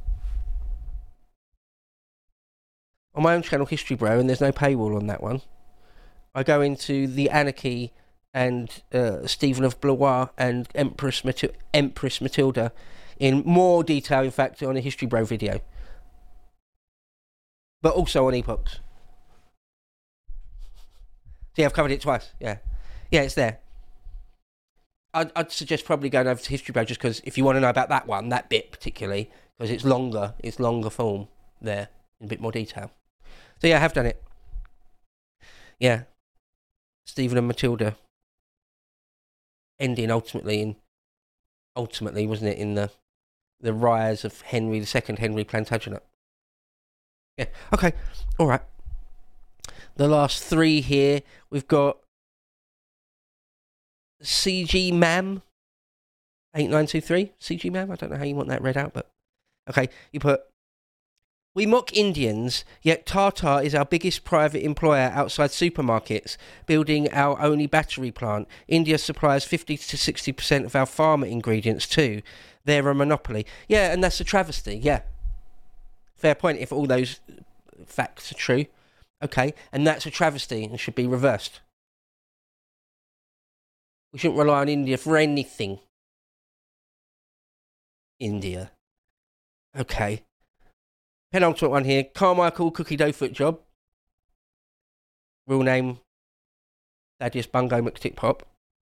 on my own channel, History Bro, and there's no paywall on that one, I go into the Anarchy and Stephen of Blois and Empress Matilda in more detail, in fact, on a History Bro video. But also on Epochs. See, I've covered it twice, yeah. Yeah, it's there. I'd suggest probably going over to History Bro just because if you want to know about that one, that bit particularly, because it's longer form there, in a bit more detail. So yeah, I have done it. Yeah. Stephen and Matilda. Ending ultimately, wasn't it, in the rise of Henry II, Henry Plantagenet. Yeah, okay, alright. The last three here, we've got CG Mam 8923. CG Mam, I don't know how you want that read out, but okay, you put, we mock Indians, yet Tata is our biggest private employer outside supermarkets, building our only battery plant. India supplies 50 to 60% of our pharma ingredients too. They're a monopoly. Yeah, and that's a travesty, yeah. Fair point if all those facts are true. Okay, and that's a travesty and should be reversed. We shouldn't rely on India for anything. India. Okay. Penultimate one here. Carmichael Cookie Dough Foot Job. Real name, Thaddeus Bungo McTickpop.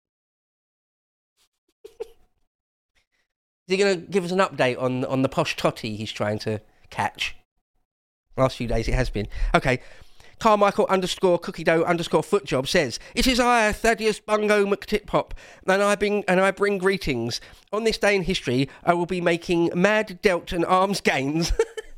Is he going to give us an update on the posh totty he's trying to catch? Last few days it has been. Okay. Carmichael _ Cookie Dough _ Foot Job says, it is I, Thaddeus Bungo McTitpop, and I bring greetings. On this day in history, I will be making mad delt and arms gains.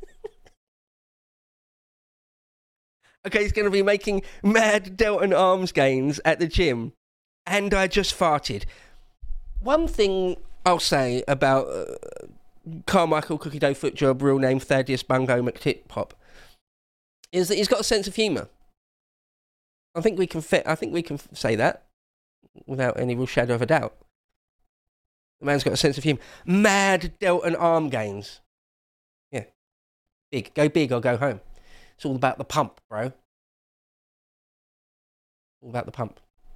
Okay, he's going to be making mad delt and arms gains at the gym. And I just farted. One thing I'll say about Carmichael Cookie Dough Foot Job, real name Thaddeus Bungo McTitpop, is that he's got a sense of humour. I think we can say that without any real shadow of a doubt. The man's got a sense of humour. Mad delt and arm gains. Yeah. Big. Go big or go home. It's all about the pump, bro. All about the pump.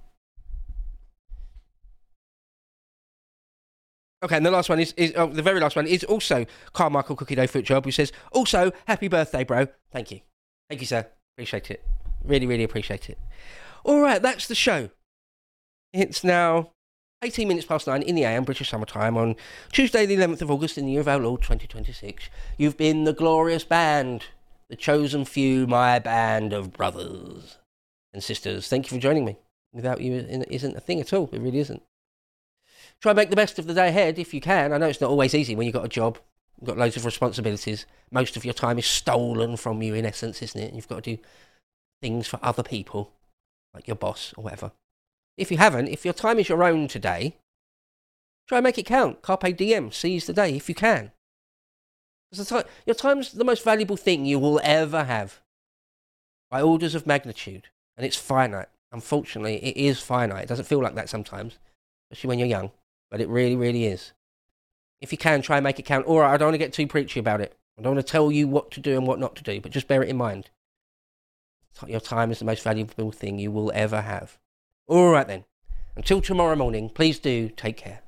Okay, and the last one is the very last one is also Carmichael Cookie Dough Foot Job, who says, also, happy birthday, bro. Thank you. Thank you, sir. Appreciate it. Really, really appreciate it. All right, that's the show. It's now 18 minutes past 9 in the AM, British summertime, on Tuesday, the 11th of August, in the year of our Lord, 2026. You've been the glorious band, the chosen few, my band of brothers and sisters. Thank you for joining me. Without you, it isn't a thing at all. It really isn't. Try and make the best of the day ahead if you can. I know it's not always easy when you've got a job. You've got loads of responsibilities. Most of your time is stolen from you, in essence, isn't it? You've got to do things for other people, like your boss or whatever. If you haven't, if your time is your own today, try and make it count. Carpe diem, seize the day if you can. Because your time's the most valuable thing you will ever have, by orders of magnitude, and it's finite. Unfortunately, it is finite. It doesn't feel like that sometimes, especially when you're young, but it really, really is. If you can, try and make it count. All right, I don't want to get too preachy about it. I don't want to tell you what to do and what not to do, but just bear it in mind. Your time is the most valuable thing you will ever have. All right then. Until tomorrow morning, please do take care.